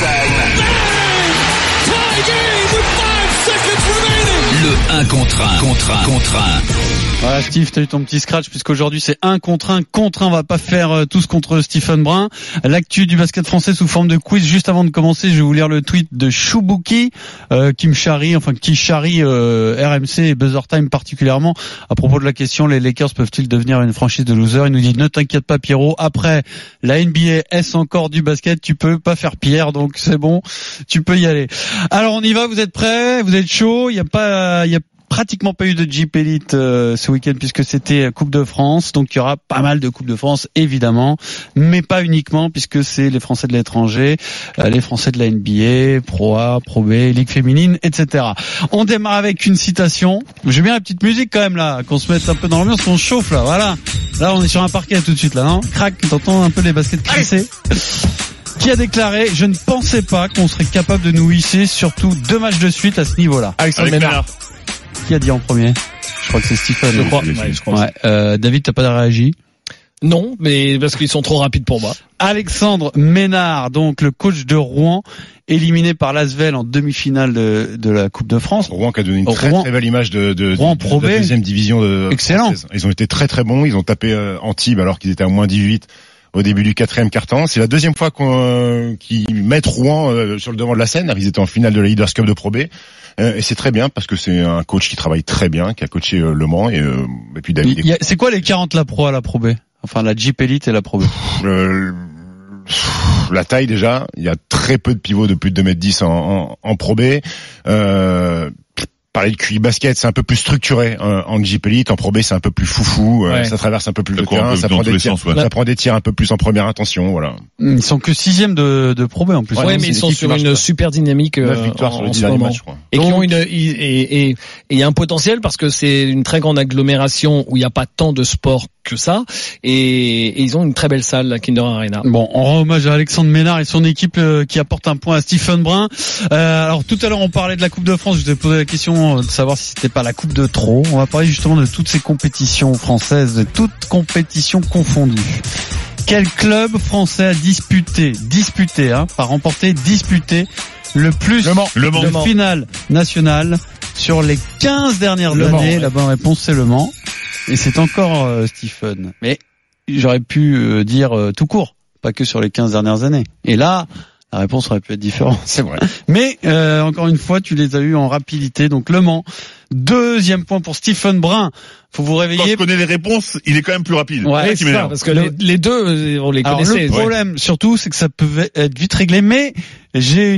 Le 1 contre 1. Voilà Steve, t'as eu ton petit scratch puisqu'aujourd'hui c'est 1 contre 1. On va pas faire tous contre Stephen Brun. L'actu du basket français sous forme de quiz. Juste avant de commencer, je vais vous lire le tweet de Choubuki qui charrie RMC et Buzzer Time particulièrement à propos de la question: les Lakers peuvent-ils devenir une franchise de losers? Il nous dit: ne t'inquiète pas Pierrot, après la NBA est encore du basket, tu peux pas faire pire, donc c'est bon, tu peux y aller. Alors on y va, vous êtes prêts? Vous êtes chaud? Il y a pratiquement pas eu de Jeep Elite ce week-end puisque c'était Coupe de France, donc il y aura pas mal de Coupe de France évidemment, mais pas uniquement puisque c'est les Français de l'étranger, les Français de la NBA, Pro A, Pro B, Ligue féminine, etc. On démarre avec une citation. J'ai bien la petite musique quand même là, qu'on se mette un peu dans l'ambiance, qu'on chauffe là, voilà. Là on est sur un parquet tout de suite là, non? Crac, t'entends un peu les baskets crisser. Qui a déclaré: je ne pensais pas qu'on serait capable de nous hisser, surtout 2 matchs de suite à ce niveau-là. Alexandre Ménard. Qui a dit en premier? Je crois que c'est Stephen. Je crois. Ouais. David, t'as pas réagi? Non, mais parce qu'ils sont trop rapides pour moi. Alexandre Ménard, donc le coach de Rouen, éliminé par l'Asvel en demi-finale de la Coupe de France. Rouen qui a donné une très belle image de la deuxième division excellent. Française. Ils ont été très très bons. Ils ont tapé Antibes alors qu'ils étaient à moins 18 au début du 4e quart-temps. C'est la deuxième fois qu'ils mettent Rouen sur le devant de la scène. Ils étaient en finale de la Leaders Cup de Pro B. Et c'est très bien parce que c'est un coach qui travaille très bien, qui a coaché Le Mans et puis David. C'est quoi les 40 la Pro à la Pro B? Enfin la Jeep Elite et la Pro B. La taille déjà, il y a très peu de pivots de plus de 2m10 en Pro B. parler de QI basket, c'est un peu plus structuré en JP Elite, en Pro B c'est un peu plus foufou, ça traverse un peu plus le terrain, ça prend des tirs un peu plus en première intention, voilà. Ils sont que 6e de Pro B en plus. Ouais, mais ils sont sur une super dynamique 9 victoires sur les 10 derniers matchs, je crois. Et qui ont et il y a un potentiel parce que c'est une très grande agglomération où il n'y a pas tant de sport que ça et ils ont une très belle salle, la Kinder Arena. Bon, on rend hommage à Alexandre Ménard et son équipe qui apporte un point à Stephen Brun. Alors tout à l'heure on parlait de la Coupe de France, je vous ai posé la question de savoir si c'était pas la coupe de trop. On va parler justement de toutes ces compétitions françaises, de toutes compétitions confondues. Quel club français a disputé, le plus de finales nationales sur les 15 dernières années? La bonne réponse c'est Le Mans. Et c'est encore Stephen. Mais j'aurais pu dire tout court, pas que sur les 15 dernières années. Et là, la réponse aurait pu être différente. C'est vrai. Mais encore une fois, tu les as eu en rapidité. Donc Le Mans, 2e point pour Stephen Brun. Faut vous réveiller. Quand je connais les réponses, il est quand même plus rapide. Ouais, c'est ça, parce que les deux, on les connaissait. Le problème, surtout, c'est que ça peut être vite réglé. Mais j'ai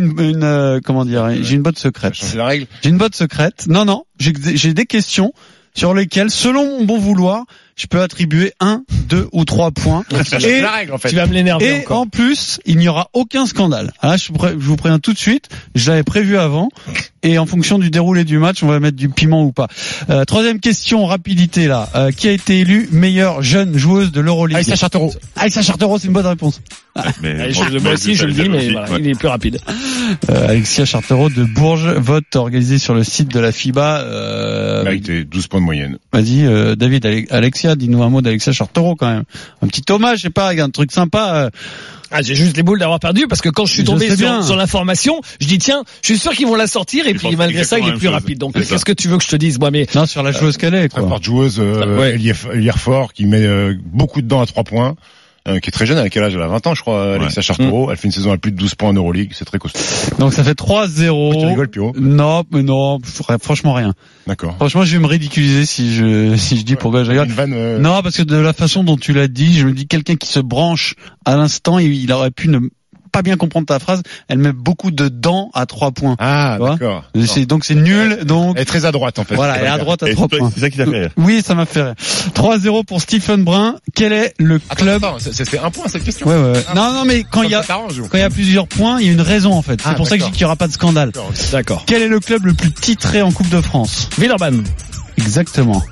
j'ai une botte secrète. Changer la règle. J'ai une botte secrète. Non, j'ai des questions sur lesquelles, selon mon bon vouloir, je peux attribuer 1, 2 ou 3 points. Et la règle, en fait. Tu vas me l'énerver encore. Et en plus, il n'y aura aucun scandale. Alors là, je vous préviens tout de suite. Je l'avais prévu avant. Et en fonction du déroulé du match, on va mettre du piment ou pas. 3e question, rapidité là. Qui a été élue meilleure jeune joueuse de l'Euroleague? Aïssa Chartereau. Aïssa Chartereau, c'est une bonne réponse. Moi aussi, je le dis, mais voilà, il est plus rapide. Alexia Chartereau de Bourges, vote organisé sur le site de la FIBA. Mérité 12 points de moyenne. Vas-y, David, Alexia, dis-nous un mot d'Alexia Chartereau quand même. Un petit hommage, je sais pas, un truc sympa. J'ai juste les boules d'avoir perdu parce que quand je suis tombé sur l'information, je dis tiens, je suis sûr qu'ils vont la sortir et puis malgré ça, il est plus rapide. Donc qu'est-ce que tu veux que je te dise moi? Mais non, sur la joueuse qu'elle est, quoi. Forte joueuse, ailière fort, qui met beaucoup dedans à 3 points. Qui est très jeune, à quel âge? Elle a 20 ans, je crois, Alexia Chartereau. Elle fait une saison à plus de 12 points en Euroleague. C'est très costaud. Donc ça fait 3-0. Tu rigoles, Pio? Non, franchement rien. D'accord. Franchement, je vais me ridiculiser si je dis pourquoi je rigole. Non, parce que de la façon dont tu l'as dit, je me dis quelqu'un qui se branche à l'instant, il aurait pu ne pas bien comprendre ta phrase. Elle met beaucoup de dents à 3 points. Ah, d'accord. Donc c'est nul. Donc elle est très à droite en fait. Voilà, elle est à droite à 3 points. C'est ça qui t'a fait rire. Oui, ça m'a fait rire. 3-0 pour Stephen Brun. Quel est le club? Attends, c'était un point cette question. Ouais. Non, mais quand il y a plusieurs points, il y a une raison en fait. C'est pour ça que je dis qu'il y aura pas de scandale. D'accord. Quel est le club le plus titré en Coupe de France? Villeurbanne. Exactement.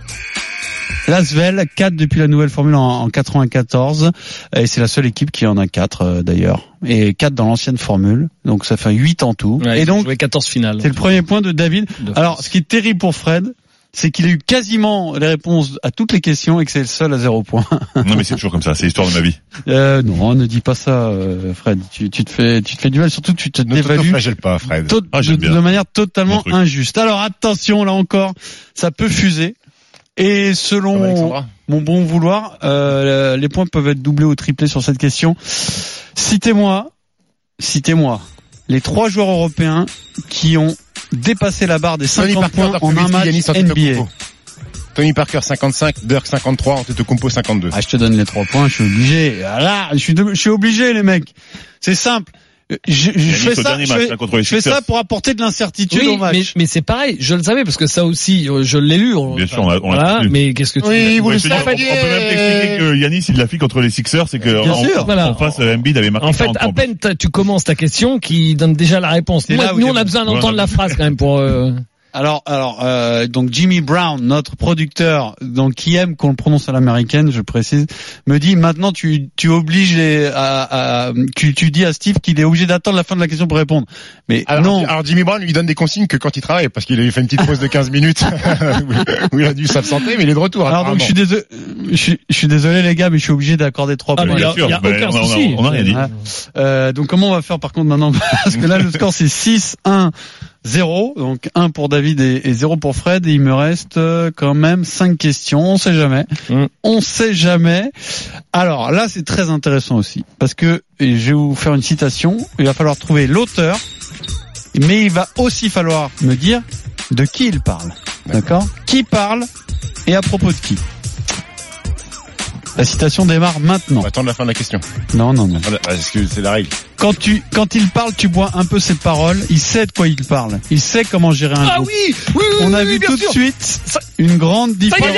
L'Asvel, 4 depuis la nouvelle formule en 94, et c'est la seule équipe qui en a 4 d'ailleurs, et 4 dans l'ancienne formule, donc ça fait 8 en tout. Ouais, et donc joué 14 finales. C'est le premier point de David. Alors ce qui est terrible pour Fred, c'est qu'il a eu quasiment les réponses à toutes les questions et que c'est le seul à 0 points. Non mais c'est toujours comme ça, c'est l'histoire de ma vie. Non, ne dis pas ça, Fred. Tu te fais du mal, surtout que tu te dévalues. Ne te flagelle pas, Fred. De manière totalement injuste. Alors attention, là encore, ça peut fuser. Et selon mon bon vouloir, les points peuvent être doublés ou triplés sur cette question. Citez-moi les 3 joueurs européens qui ont dépassé la barre des 50 points en un match NBA. Tony Parker 55, Dirk 53, Antetokounmpo 52. Je te donne les 3 points, je suis obligé. Voilà, je suis obligé les mecs. C'est simple. Je fais ça pour apporter de l'incertitude au match. Mais c'est pareil, je le savais parce que ça aussi, je l'ai lu. Bien sûr, on l'a mais qu'est-ce que tu on peut même expliquer que Yanis, il l'a fait contre les Sixers, c'est que en face, Embiid avait marqué. En fait, à peine tu commences ta question qui donne déjà la réponse. Nous, on a besoin d'entendre la phrase quand même pour. Alors, donc Jimmy Brown, notre producteur, donc qui aime qu'on le prononce à l'américaine, je précise, me dit maintenant tu obliges tu dis à Steve qu'il est obligé d'attendre la fin de la question pour répondre. Mais non. Alors Jimmy Brown lui donne des consignes que quand il travaille, parce qu'il a fait une petite pause de 15 minutes où il a dû s'absenter, mais il est de retour. Alors donc je suis désolé les gars, mais je suis obligé d'accorder 3 points. Il y a aucun souci. On n'a rien dit. Donc comment on va faire par contre maintenant, parce que là le score c'est 6-1. 0, donc 1 pour David et 0 pour Fred, et il me reste quand même 5 questions, on sait jamais. Alors là c'est très intéressant aussi, parce que je vais vous faire une citation, il va falloir trouver l'auteur, mais il va aussi falloir me dire de qui il parle, d'accord? Qui parle et à propos de qui? La citation démarre maintenant. On va attendre la fin de la question. Non. Parce que c'est la règle. Quand il parle, tu bois un peu ses paroles. Il sait de quoi il parle. Il sait comment gérer un groupe. On a vu tout de suite une grande différence.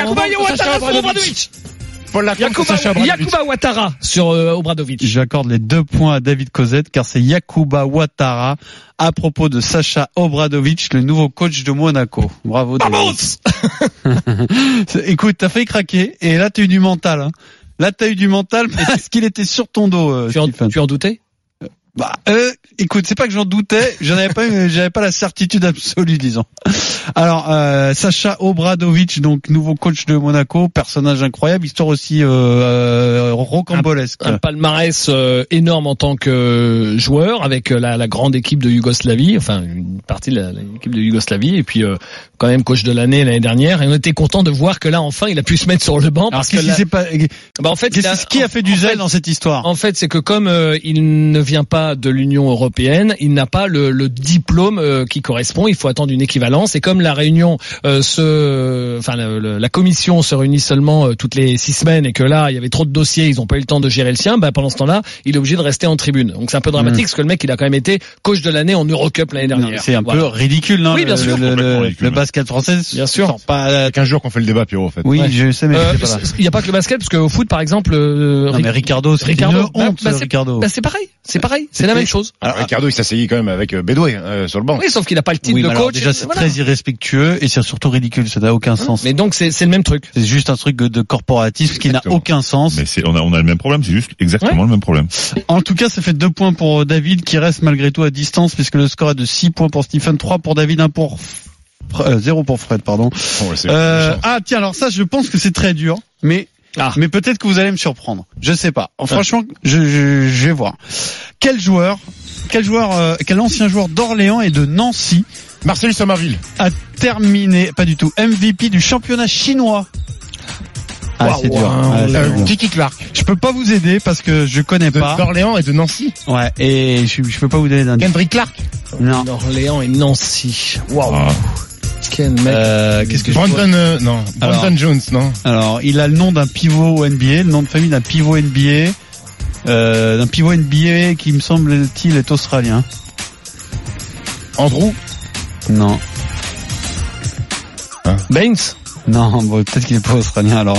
Yakuba Ouattara sur Obradovic. J'accorde les 2 points à David Cosette car c'est Yakuba Ouattara à propos de Sacha Obradovic, le nouveau coach de Monaco. Bravo David. Écoute, t'as failli craquer et là t'as eu du mental. Hein. Là t'as eu du mental parce qu'il était sur ton dos. Tu en doutais? Écoute, c'est pas que j'en doutais, j'avais pas la certitude absolue, disons. Alors, Sacha Obradovic, donc nouveau coach de Monaco, personnage incroyable, histoire aussi rocambolesque. Un palmarès énorme en tant que joueur avec la grande équipe de Yougoslavie, enfin une partie de l'équipe de Yougoslavie, et puis quand même coach de l'année dernière. Et on était content de voir que là enfin il a pu se mettre sur le banc. Parce que en fait, qui a fait du zèle dans cette histoire? En fait, c'est que comme il ne vient pas de l'Union européenne, il n'a pas le diplôme qui correspond. Il faut attendre une équivalence. Et comme la réunion, la commission se réunit seulement toutes les 6 semaines, et que là il y avait trop de dossiers, ils n'ont pas eu le temps de gérer le sien. Pendant ce temps-là, il est obligé de rester en tribune. Donc c'est un peu dramatique parce que le mec, il a quand même été coach de l'année en Eurocup l'année dernière. Non, c'est un peu ridicule, non? Oui, bien sûr. Le basket français, bien sûr. Pas 15 jours qu'on fait le débat, Pierrot, en fait. Oui, je sais, mais il n'y a pas que le basket, parce qu'au foot, par exemple, mais Ricardo, c'est une honte, Ricardo. C'est pareil. C'est la même chose. Alors, Ricardo, il s'asseyait quand même avec Bédoué sur le banc. Oui, sauf qu'il n'a pas le titre de coach. Déjà, c'est très irrespectueux et c'est surtout ridicule. Ça n'a aucun sens. Mais donc, c'est le même truc. C'est juste un truc de corporatisme qui n'a aucun sens. Mais on a le même problème. C'est juste exactement le même problème. En tout cas, ça fait 2 points pour David, qui reste malgré tout à distance, puisque le score est de 6 points pour Stephen, 3 pour David, 0 pour Fred, pardon. Tiens, alors ça, je pense que c'est très dur, mais peut-être que vous allez me surprendre. Je sais pas. Franchement, je vais voir. Quel ancien joueur d'Orléans et de Nancy, Marcellus Sommerville, a terminé, pas du tout, MVP du championnat chinois? C'est dur. Kiki Clark. Je peux pas vous aider parce que je connais pas. D'Orléans et de Nancy. Ouais, et je peux pas vous donner d'indice. Kendrick Clark. Non. D'Orléans et Nancy. Waouh. Quel mec. Qu'est-ce que Brandon Jones, non. Alors, il a le nom d'un pivot NBA, le nom de famille d'un pivot NBA, qui me semble-t-il est australien. Andrew. Non. Baines. Non, peut-être qu'il est pas australien alors.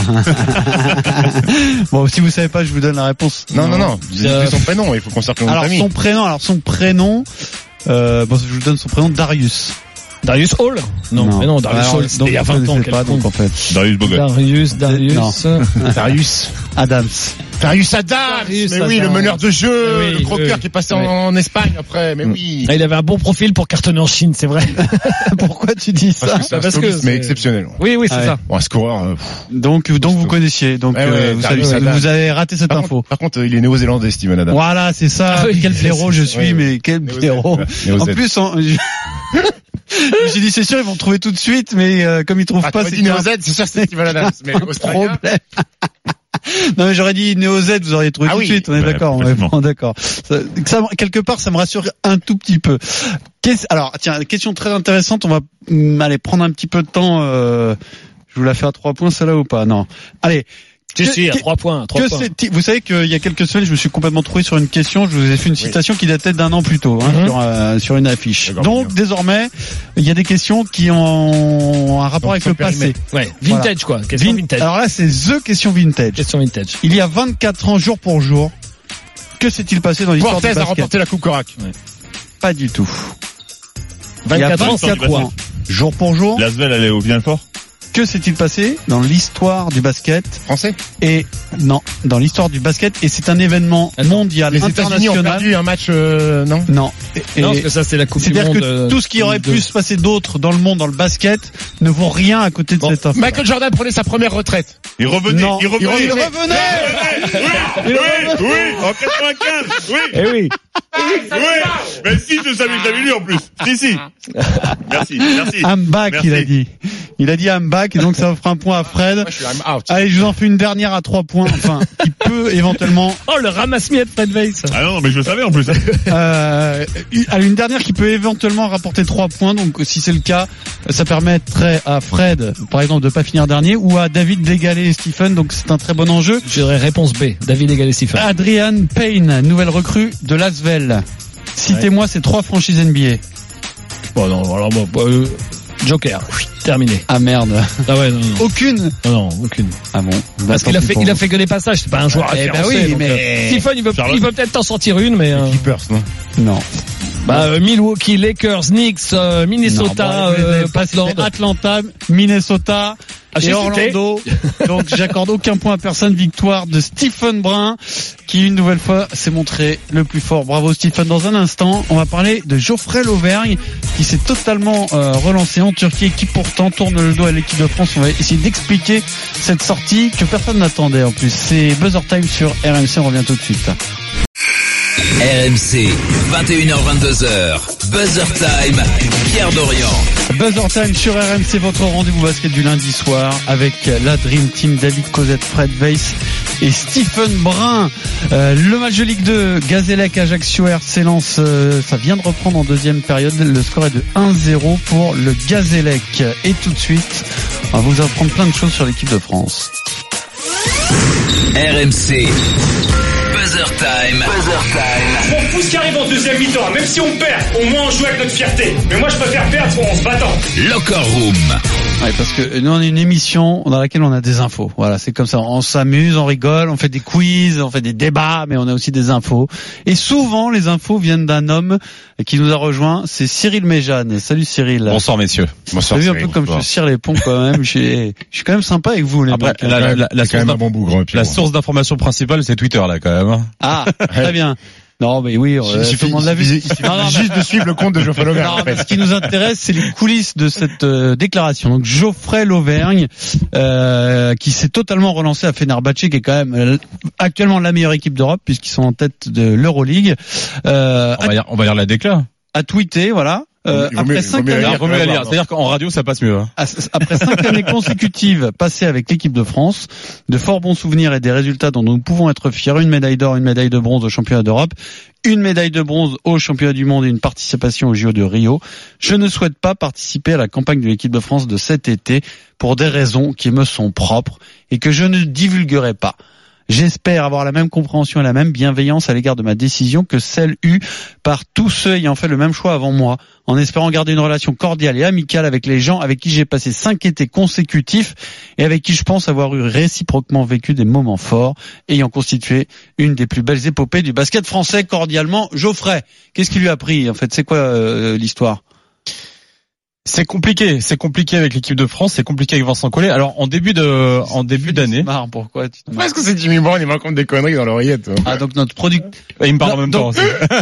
Bon, si vous savez pas, je vous donne la réponse. Non. Son prénom, il faut qu'on sorte le nom de famille. Son prénom, je vous donne son prénom, Darius. Darius Hall? Non, mais non, Darius Hall, c'était il y a 20 ans. Donc, en fait. Darius Bogut. Darius Adams. Darius Adams. Mais oui, le meneur de jeu, le croqueur qui est passé en Espagne après, mais oui. Il avait un bon profil pour cartonner en Chine, c'est vrai. Pourquoi tu dis ça? Parce que mais exceptionnel. Oui, c'est ça. Bon, un scoreur. Donc vous connaissiez. Donc vous avez raté cette info. Par contre, il est néo-zélandais, Steven Adams. Voilà, c'est ça. Quel blaireau je suis, mais quel blaireau. En plus, je me suis dit, c'est sûr, ils vont trouver tout de suite, mais comme ils trouvent pas, c'est Néo-Z, c'est sûr, c'est Steven Adams, mais australien. Non, mais j'aurais dit Néo-Z, vous auriez trouvé tout de suite, on est d'accord, on est vraiment d'accord. Ça, quelque part, ça me rassure un tout petit peu. Alors, tiens, question très intéressante, on va aller prendre un petit peu de temps, je vous la fais à 3 points, celle-là ou pas? Non. Allez. Si, à 3 points. Vous savez qu'il y a quelques semaines, je me suis complètement trouvé sur une question. Je vous ai fait une citation qui datait d'1 an plus tôt, sur une affiche. Donc, désormais, il y a des questions qui ont un rapport avec le passé. Ouais. Vintage, quoi. Question vintage. Alors là, c'est the question vintage. Question vintage. Il y a 24 ans, jour pour jour, que s'est-il passé dans l'histoire du basket? Portez a remporté la Coupe Korak. Ouais. Pas du tout. 24 ans, jour pour jour. L'Asvel allait au Final Four. Que s'est-il passé dans l'histoire du basket français? Et non, dans l'histoire du basket, et c'est un événement mondial, les international. États-Unis ont perdu un match, non? Non. Non, parce que ça c'est la Coupe du Monde. C'est-à-dire que tout ce qui aurait pu se passer d'autre dans le monde, dans le basket, ne vaut rien à côté de cette offre. Michael Jordan prenait sa première retraite. Il revenait. Non. Il revenait. Oui, en 95. Oui. Eh oui. Mais si, je savais que j'avais lu en plus. Si. Merci. I'm back, il a dit. Il a dit I'm back, et donc ça offre un point à Fred. Moi, je suis I'm out. Allez, je vous en fais une dernière à 3 points, enfin, qui peut éventuellement... Oh, le ramasse-miettes Fred Weiss. Ah non, mais je le savais en plus. Allez, une dernière qui peut éventuellement rapporter 3 points, donc si c'est le cas, ça permettrait à Fred, par exemple, de pas finir dernier, ou à David d'égaler Stephen, donc c'est un très bon enjeu. Je dirais réponse B, David égalé Stephen. Adrian Payne, nouvelle recrue de Lasvel. Citez-moi ces 3 franchises NBA. Bon, non, alors bon, Joker, terminé. Ah merde. Ah ouais, non. Aucune. Non, aucune. Ah bon. Parce qu'il a fait que des passages, c'est pas un joueur référencé. Oui, donc, mais Stephen, il veut peut-être t'en sortir une, mais Clippers, non? non. Milwaukee, Lakers, Knicks, Minnesota, Portland, Atlanta, Minnesota et j'ai Orlando. Donc j'accorde aucun point à personne. Victoire de Stephen Brun, qui une nouvelle fois s'est montré le plus fort. Bravo Stephen. Dans un instant, on va parler de Geoffrey Lauvergne, qui s'est totalement relancé en Turquie et qui pourtant tourne le dos à l'équipe de France. On va essayer d'expliquer cette sortie que personne n'attendait en plus. C'est Buzzer Time sur RMC, on revient tout de suite. RMC, 21h-22h, Buzzer Time, Pierre Dorian. Buzzer Time sur RMC, votre rendez-vous basket du lundi soir avec la Dream Team, David Cosette, Fred Weiss et Stephen Brun. Le match de Ligue 2, Gazélec, Ajaccio, RC Lens, ça vient de reprendre en deuxième période. Le score est de 1-0 pour le Gazélec. Et tout de suite, on va vous apprendre plein de choses sur l'équipe de France. RMC. Buzzer Time. On fout ce qui arrive en deuxième mi-temps. Même si on perd, au moins on joue avec notre fierté. Mais moi je préfère perdre en se battant. Locker Room. Ouais, parce que nous on est une émission dans laquelle on a des infos. Voilà, c'est comme ça. On s'amuse, on rigole, on fait des quiz, on fait des débats, mais on a aussi des infos. Et souvent, les infos viennent d'un homme qui nous a rejoint. C'est Cyril Méjeanne. Salut Cyril. Bonsoir messieurs. Bonsoir. T'as vu un peu comme je cire les ponts quand même. Je suis quand même sympa avec vous les Après, mecs. La source d'information principale, c'est Twitter là quand même. Ah, très bien. Non, mais oui, tout le monde l'a vu. Il suffit juste de suivre le compte de Geoffrey Lauvergne. Non, mais ce qui nous intéresse, c'est les coulisses de cette déclaration. Donc Geoffrey Lauvergne, qui s'est totalement relancé à Fenerbahçe, qui est quand même actuellement la meilleure équipe d'Europe, puisqu'ils sont en tête de l'Euroleague. On va lire la déclat. A tweeté, voilà. Après 5 années, c'est-à-dire qu'en radio ça passe mieux. Hein. Après 5 années consécutives passées avec l'équipe de France, de fort bons souvenirs et des résultats dont nous pouvons être fiers, une médaille d'or, une médaille de bronze au championnat d'Europe, une médaille de bronze au championnat du monde et une participation au JO de Rio, je ne souhaite pas participer à la campagne de l'équipe de France de cet été pour des raisons qui me sont propres et que je ne divulguerai pas. J'espère avoir la même compréhension et la même bienveillance à l'égard de ma décision que celle eue par tous ceux ayant fait le même choix avant moi, en espérant garder une relation cordiale et amicale avec les gens avec qui j'ai passé 5 étés consécutifs et avec qui je pense avoir eu réciproquement vécu des moments forts, ayant constitué une des plus belles épopées du basket français. Cordialement, Geoffrey. Qu'est-ce qui lui a pris en fait? C'est quoi l'histoire? C'est compliqué avec l'équipe de France, c'est compliqué avec Vincent Collet. Alors en début d'année. Pourquoi Parce que c'est Jimmy Brown, il me raconte des conneries dans l'oreillette. Ah donc notre il me parle en même temps.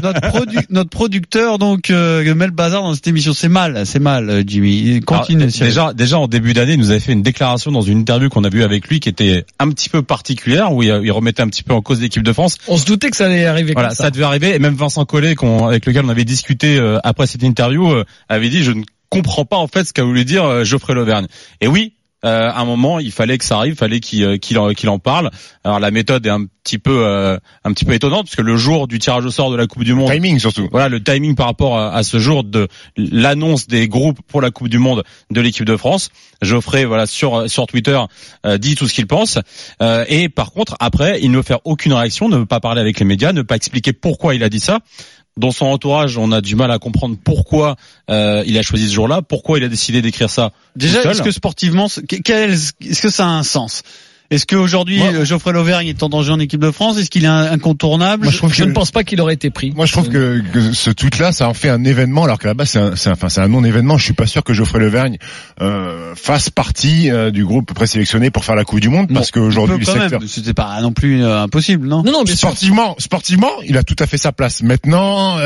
Notre producteur donc met le bazar dans cette émission. C'est mal Jimmy. Continue. Alors, déjà en début d'année, il nous avait fait une déclaration dans une interview qu'on a vue avec lui qui était un petit peu particulière, où il remettait un petit peu en cause l'équipe de France. On se doutait que ça allait arriver. Voilà, ça devait arriver. Et même Vincent Collet, avec lequel on avait discuté après cette interview, avait dit je ne comprends pas en fait ce qu'a voulu dire Geoffrey Lauvergne. Et oui, à un moment, il fallait que ça arrive, il fallait qu'il en parle. Alors la méthode est un petit peu étonnante parce que le jour du tirage au sort de la Coupe du Monde, timing surtout. Voilà, le timing par rapport à ce jour de l'annonce des groupes pour la Coupe du Monde de l'équipe de France. Geoffrey, voilà, sur Twitter, dit tout ce qu'il pense. Et par contre, après, il ne veut faire aucune réaction, ne veut pas parler avec les médias, ne pas expliquer pourquoi il a dit ça. Dans son entourage, on a du mal à comprendre pourquoi il a choisi ce jour-là, pourquoi il a décidé d'écrire ça. Déjà, est-ce que sportivement, est-ce que ça a un sens? Est-ce qu'aujourd'hui, Geoffrey Lauvergne est en danger en équipe de France? Est-ce qu'il est incontournable? Moi, je ne pense pas qu'il aurait été pris. Moi, je trouve que ce tweet-là, ça en fait un événement, alors qu'à la base, c'est un non-événement. Je suis pas sûr que Geoffrey Lauvergne fasse partie du groupe présélectionné pour faire la Coupe du Monde, parce qu'aujourd'hui, c'était pas non plus impossible, non? Non, bien sportivement, il a tout à fait sa place. Maintenant,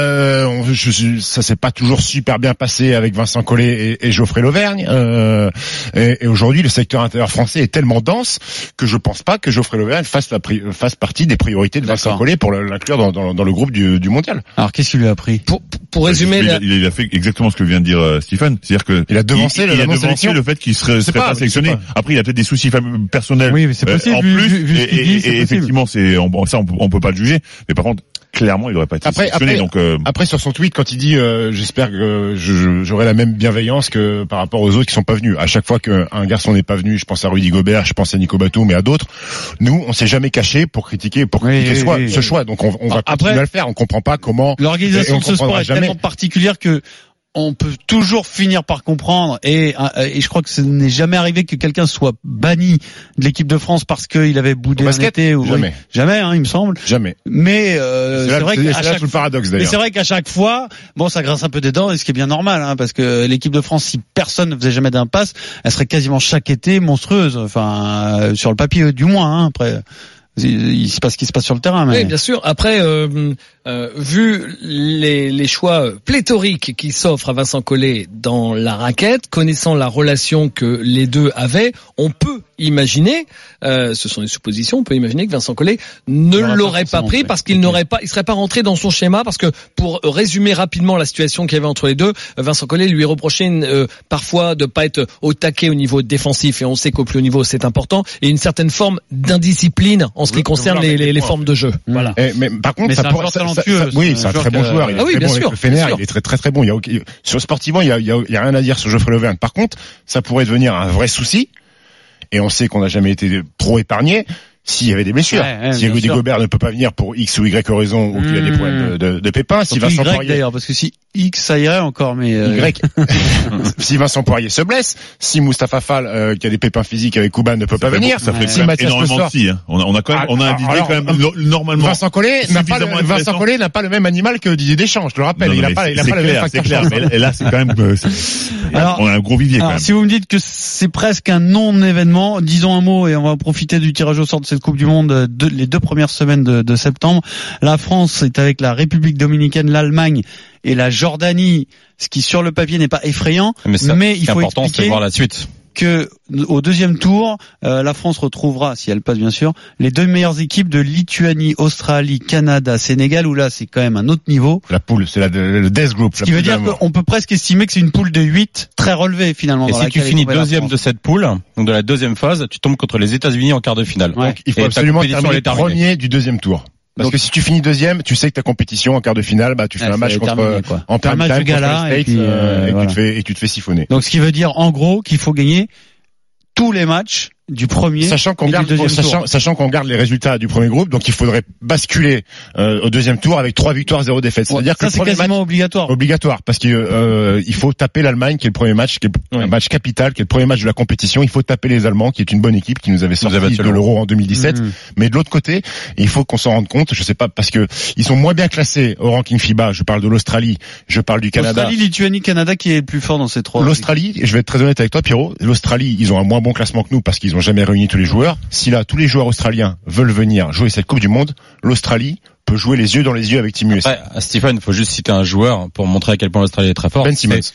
ça s'est pas toujours super bien passé avec Vincent Collet et Geoffrey Lauvergne. Et aujourd'hui, le secteur intérieur français est tellement dense que je pense pas que Geoffrey Le Vergne fasse partie des priorités de Vincent Collet pour l'inclure dans le groupe du mondial. Alors qu'est-ce qu'il lui a pris? Pour résumer, il a fait exactement ce que vient de dire Stephen, c'est-à-dire que il a devancé le fait qu'il serait pas sélectionné. Après, il a peut-être des soucis personnels. Oui, mais c'est possible. En plus, et effectivement, on peut pas le juger. Mais par contre, clairement, il aurait pas été sélectionné. Après, sur son tweet, quand il dit j'espère que j'aurai la même bienveillance que par rapport aux autres qui sont pas venus. À chaque fois qu'un garçon n'est pas venu, je pense à Rudy Gobert, je pense à Nico Batum, mais à d'autres. Nous, on s'est jamais caché pour critiquer ce choix. Donc on va continuer à le faire. On comprend pas comment l'organisation de ce sport est tellement particulière que on peut toujours finir par comprendre et je crois que ce n'est jamais arrivé que quelqu'un soit banni de l'équipe de France parce qu'il avait boudé un été ou jamais il me semble. Jamais. Mais c'est vrai le paradoxe d'ailleurs. Mais c'est vrai qu'à chaque fois, ça grince un peu des dents et ce qui est bien normal parce que l'équipe de France, si personne ne faisait jamais d'impasse, elle serait quasiment chaque été monstrueuse, sur le papier du moins après. Il se passe ce qui se passe sur le terrain. Mais... Oui, bien sûr. Après, vu les choix pléthoriques qui s'offrent à Vincent Collet dans la raquette, connaissant la relation que les deux avaient, on peut imaginer, ce sont des suppositions, on peut imaginer que Vincent Collet ne l'aurait pas pris parce qu'il il serait pas rentré dans son schéma parce que pour résumer rapidement la situation qu'il y avait entre les deux, Vincent Collet lui reprochait parfois de pas être au taquet au niveau défensif et on sait qu'au plus haut niveau c'est important et une certaine forme d'indiscipline en ce qui concerne les formes de jeu. Voilà. Mais par contre, c'est un très bon joueur. Il est très bon avec le Fener, il est très très très bon. Sur sportivement, il y a rien à dire sur Geoffrey Le Vergne. Par contre, ça pourrait devenir un vrai souci. Et on sait qu'on n'a jamais été trop épargné. S'il y avait des blessures, si Rudy Gobert ne peut pas venir pour X ou Y raison ou qu'il a des problèmes de pépins, si Vincent Poirier d'ailleurs, parce que si X ça irait encore, mais Y. Si Vincent Poirier se blesse, si Mustapha Fall qui a des pépins physiques avec Kuban ne peut pas venir, ça fait si Mathias énormément de si, on a indiqué quand même normalement. Vincent Collet n'a pas le même animal que Didier Deschamps, je te le rappelle. Il a pas le même facteur. Et là c'est quand même on a un gros vivier quand même. Si vous me dites que c'est presque un non-événement, disons un mot et on va profiter du tirage au sort de cette Coupe du Monde les 2 premières semaines de septembre. La France est avec la République dominicaine, l'Allemagne et la Jordanie, ce qui sur le papier n'est pas effrayant, mais il faut expliquer voir la suite. Que au deuxième tour, la France retrouvera, si elle passe bien sûr, les 2 meilleures équipes de Lituanie, Australie, Canada, Sénégal, où là c'est quand même un autre niveau. La poule, c'est le Death Group. Ce qui veut dire qu'on peut presque estimer que c'est une poule de 8 très relevée finalement. Et si tu finis deuxième de cette poule, donc de la deuxième phase, tu tombes contre les États-Unis en quart de finale. Ouais. Donc il faut absolument terminer premier du deuxième tour. Parce que si tu finis deuxième, tu sais que ta compétition en quart de finale, tu fais un match en prime time contre les States et tu te fais siphonner. Donc ce qui veut dire en gros qu'il faut gagner tous les matchs du premier, sachant qu'on garde les résultats du premier groupe, donc il faudrait basculer au deuxième tour avec 3 victoires, 0 défaites. C'est-à-dire que c'est quasiment obligatoire parce que il faut taper l'Allemagne qui est le premier match, qui est un match capital, qui est le premier match de la compétition. Il faut taper les Allemands qui est une bonne équipe qui nous avait sorti de l'Euro en 2017. Mais de l'autre côté, il faut qu'on s'en rende compte. Je sais pas parce que ils sont moins bien classés au ranking FIBA. Je parle de l'Australie, je parle du Canada. Australie, Lituanie, Canada qui est le plus fort dans ces 3. L'Australie, je vais être très honnête avec toi, Pierrot. L'Australie, ils ont un moins bon classement que nous parce qu'ils ont jamais réuni tous les joueurs. Si là, tous les joueurs australiens veulent venir jouer cette Coupe du Monde, l'Australie peut jouer les yeux dans les yeux avec Team USA. Après, Stephen, il faut juste citer un joueur pour montrer à quel point l'Australie est très fort. Ben Simmons.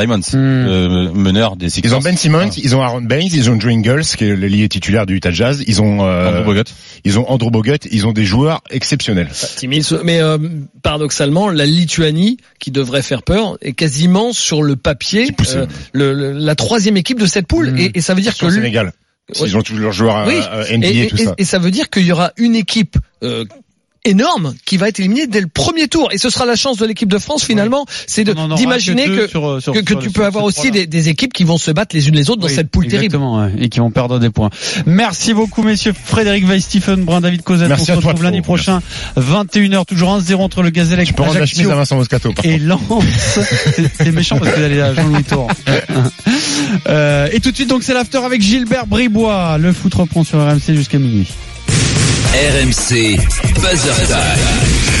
Le meneur des Sixers. Ils ont Ben Simmons, ils ont Aaron Baines, ils ont Drew Ingles, qui est l'ailier titulaire du Utah Jazz, ils ont Andrew Bogut, ils ont des joueurs exceptionnels. Mais paradoxalement, la Lituanie, qui devrait faire peur, est quasiment sur le papier la 3e équipe de cette poule. Et ça veut dire que le Sénégal. Ils ont tous leurs joueurs NBA et tout ça. Et ça veut dire qu'il y aura une équipe énorme qui va être éliminée dès le premier tour. Et ce sera la chance de l'équipe de France finalement, c'est d'imaginer que tu peux avoir aussi des équipes qui vont se battre les unes les autres dans cette poule terrible. Et qui vont perdre des points. Merci beaucoup messieurs. Frédéric Weiss, Stephen Brun, David Cosette. On se retrouve lundi prochain, 21h, toujours 1-0 entre le Gazélec et Lens. C'est méchant parce que vous allez à Jean-Louis Tour. Et tout de suite donc c'est l'after avec Gilbert Bribois. Le foot reprend sur RMC jusqu'à minuit. RMC Buzzer Time.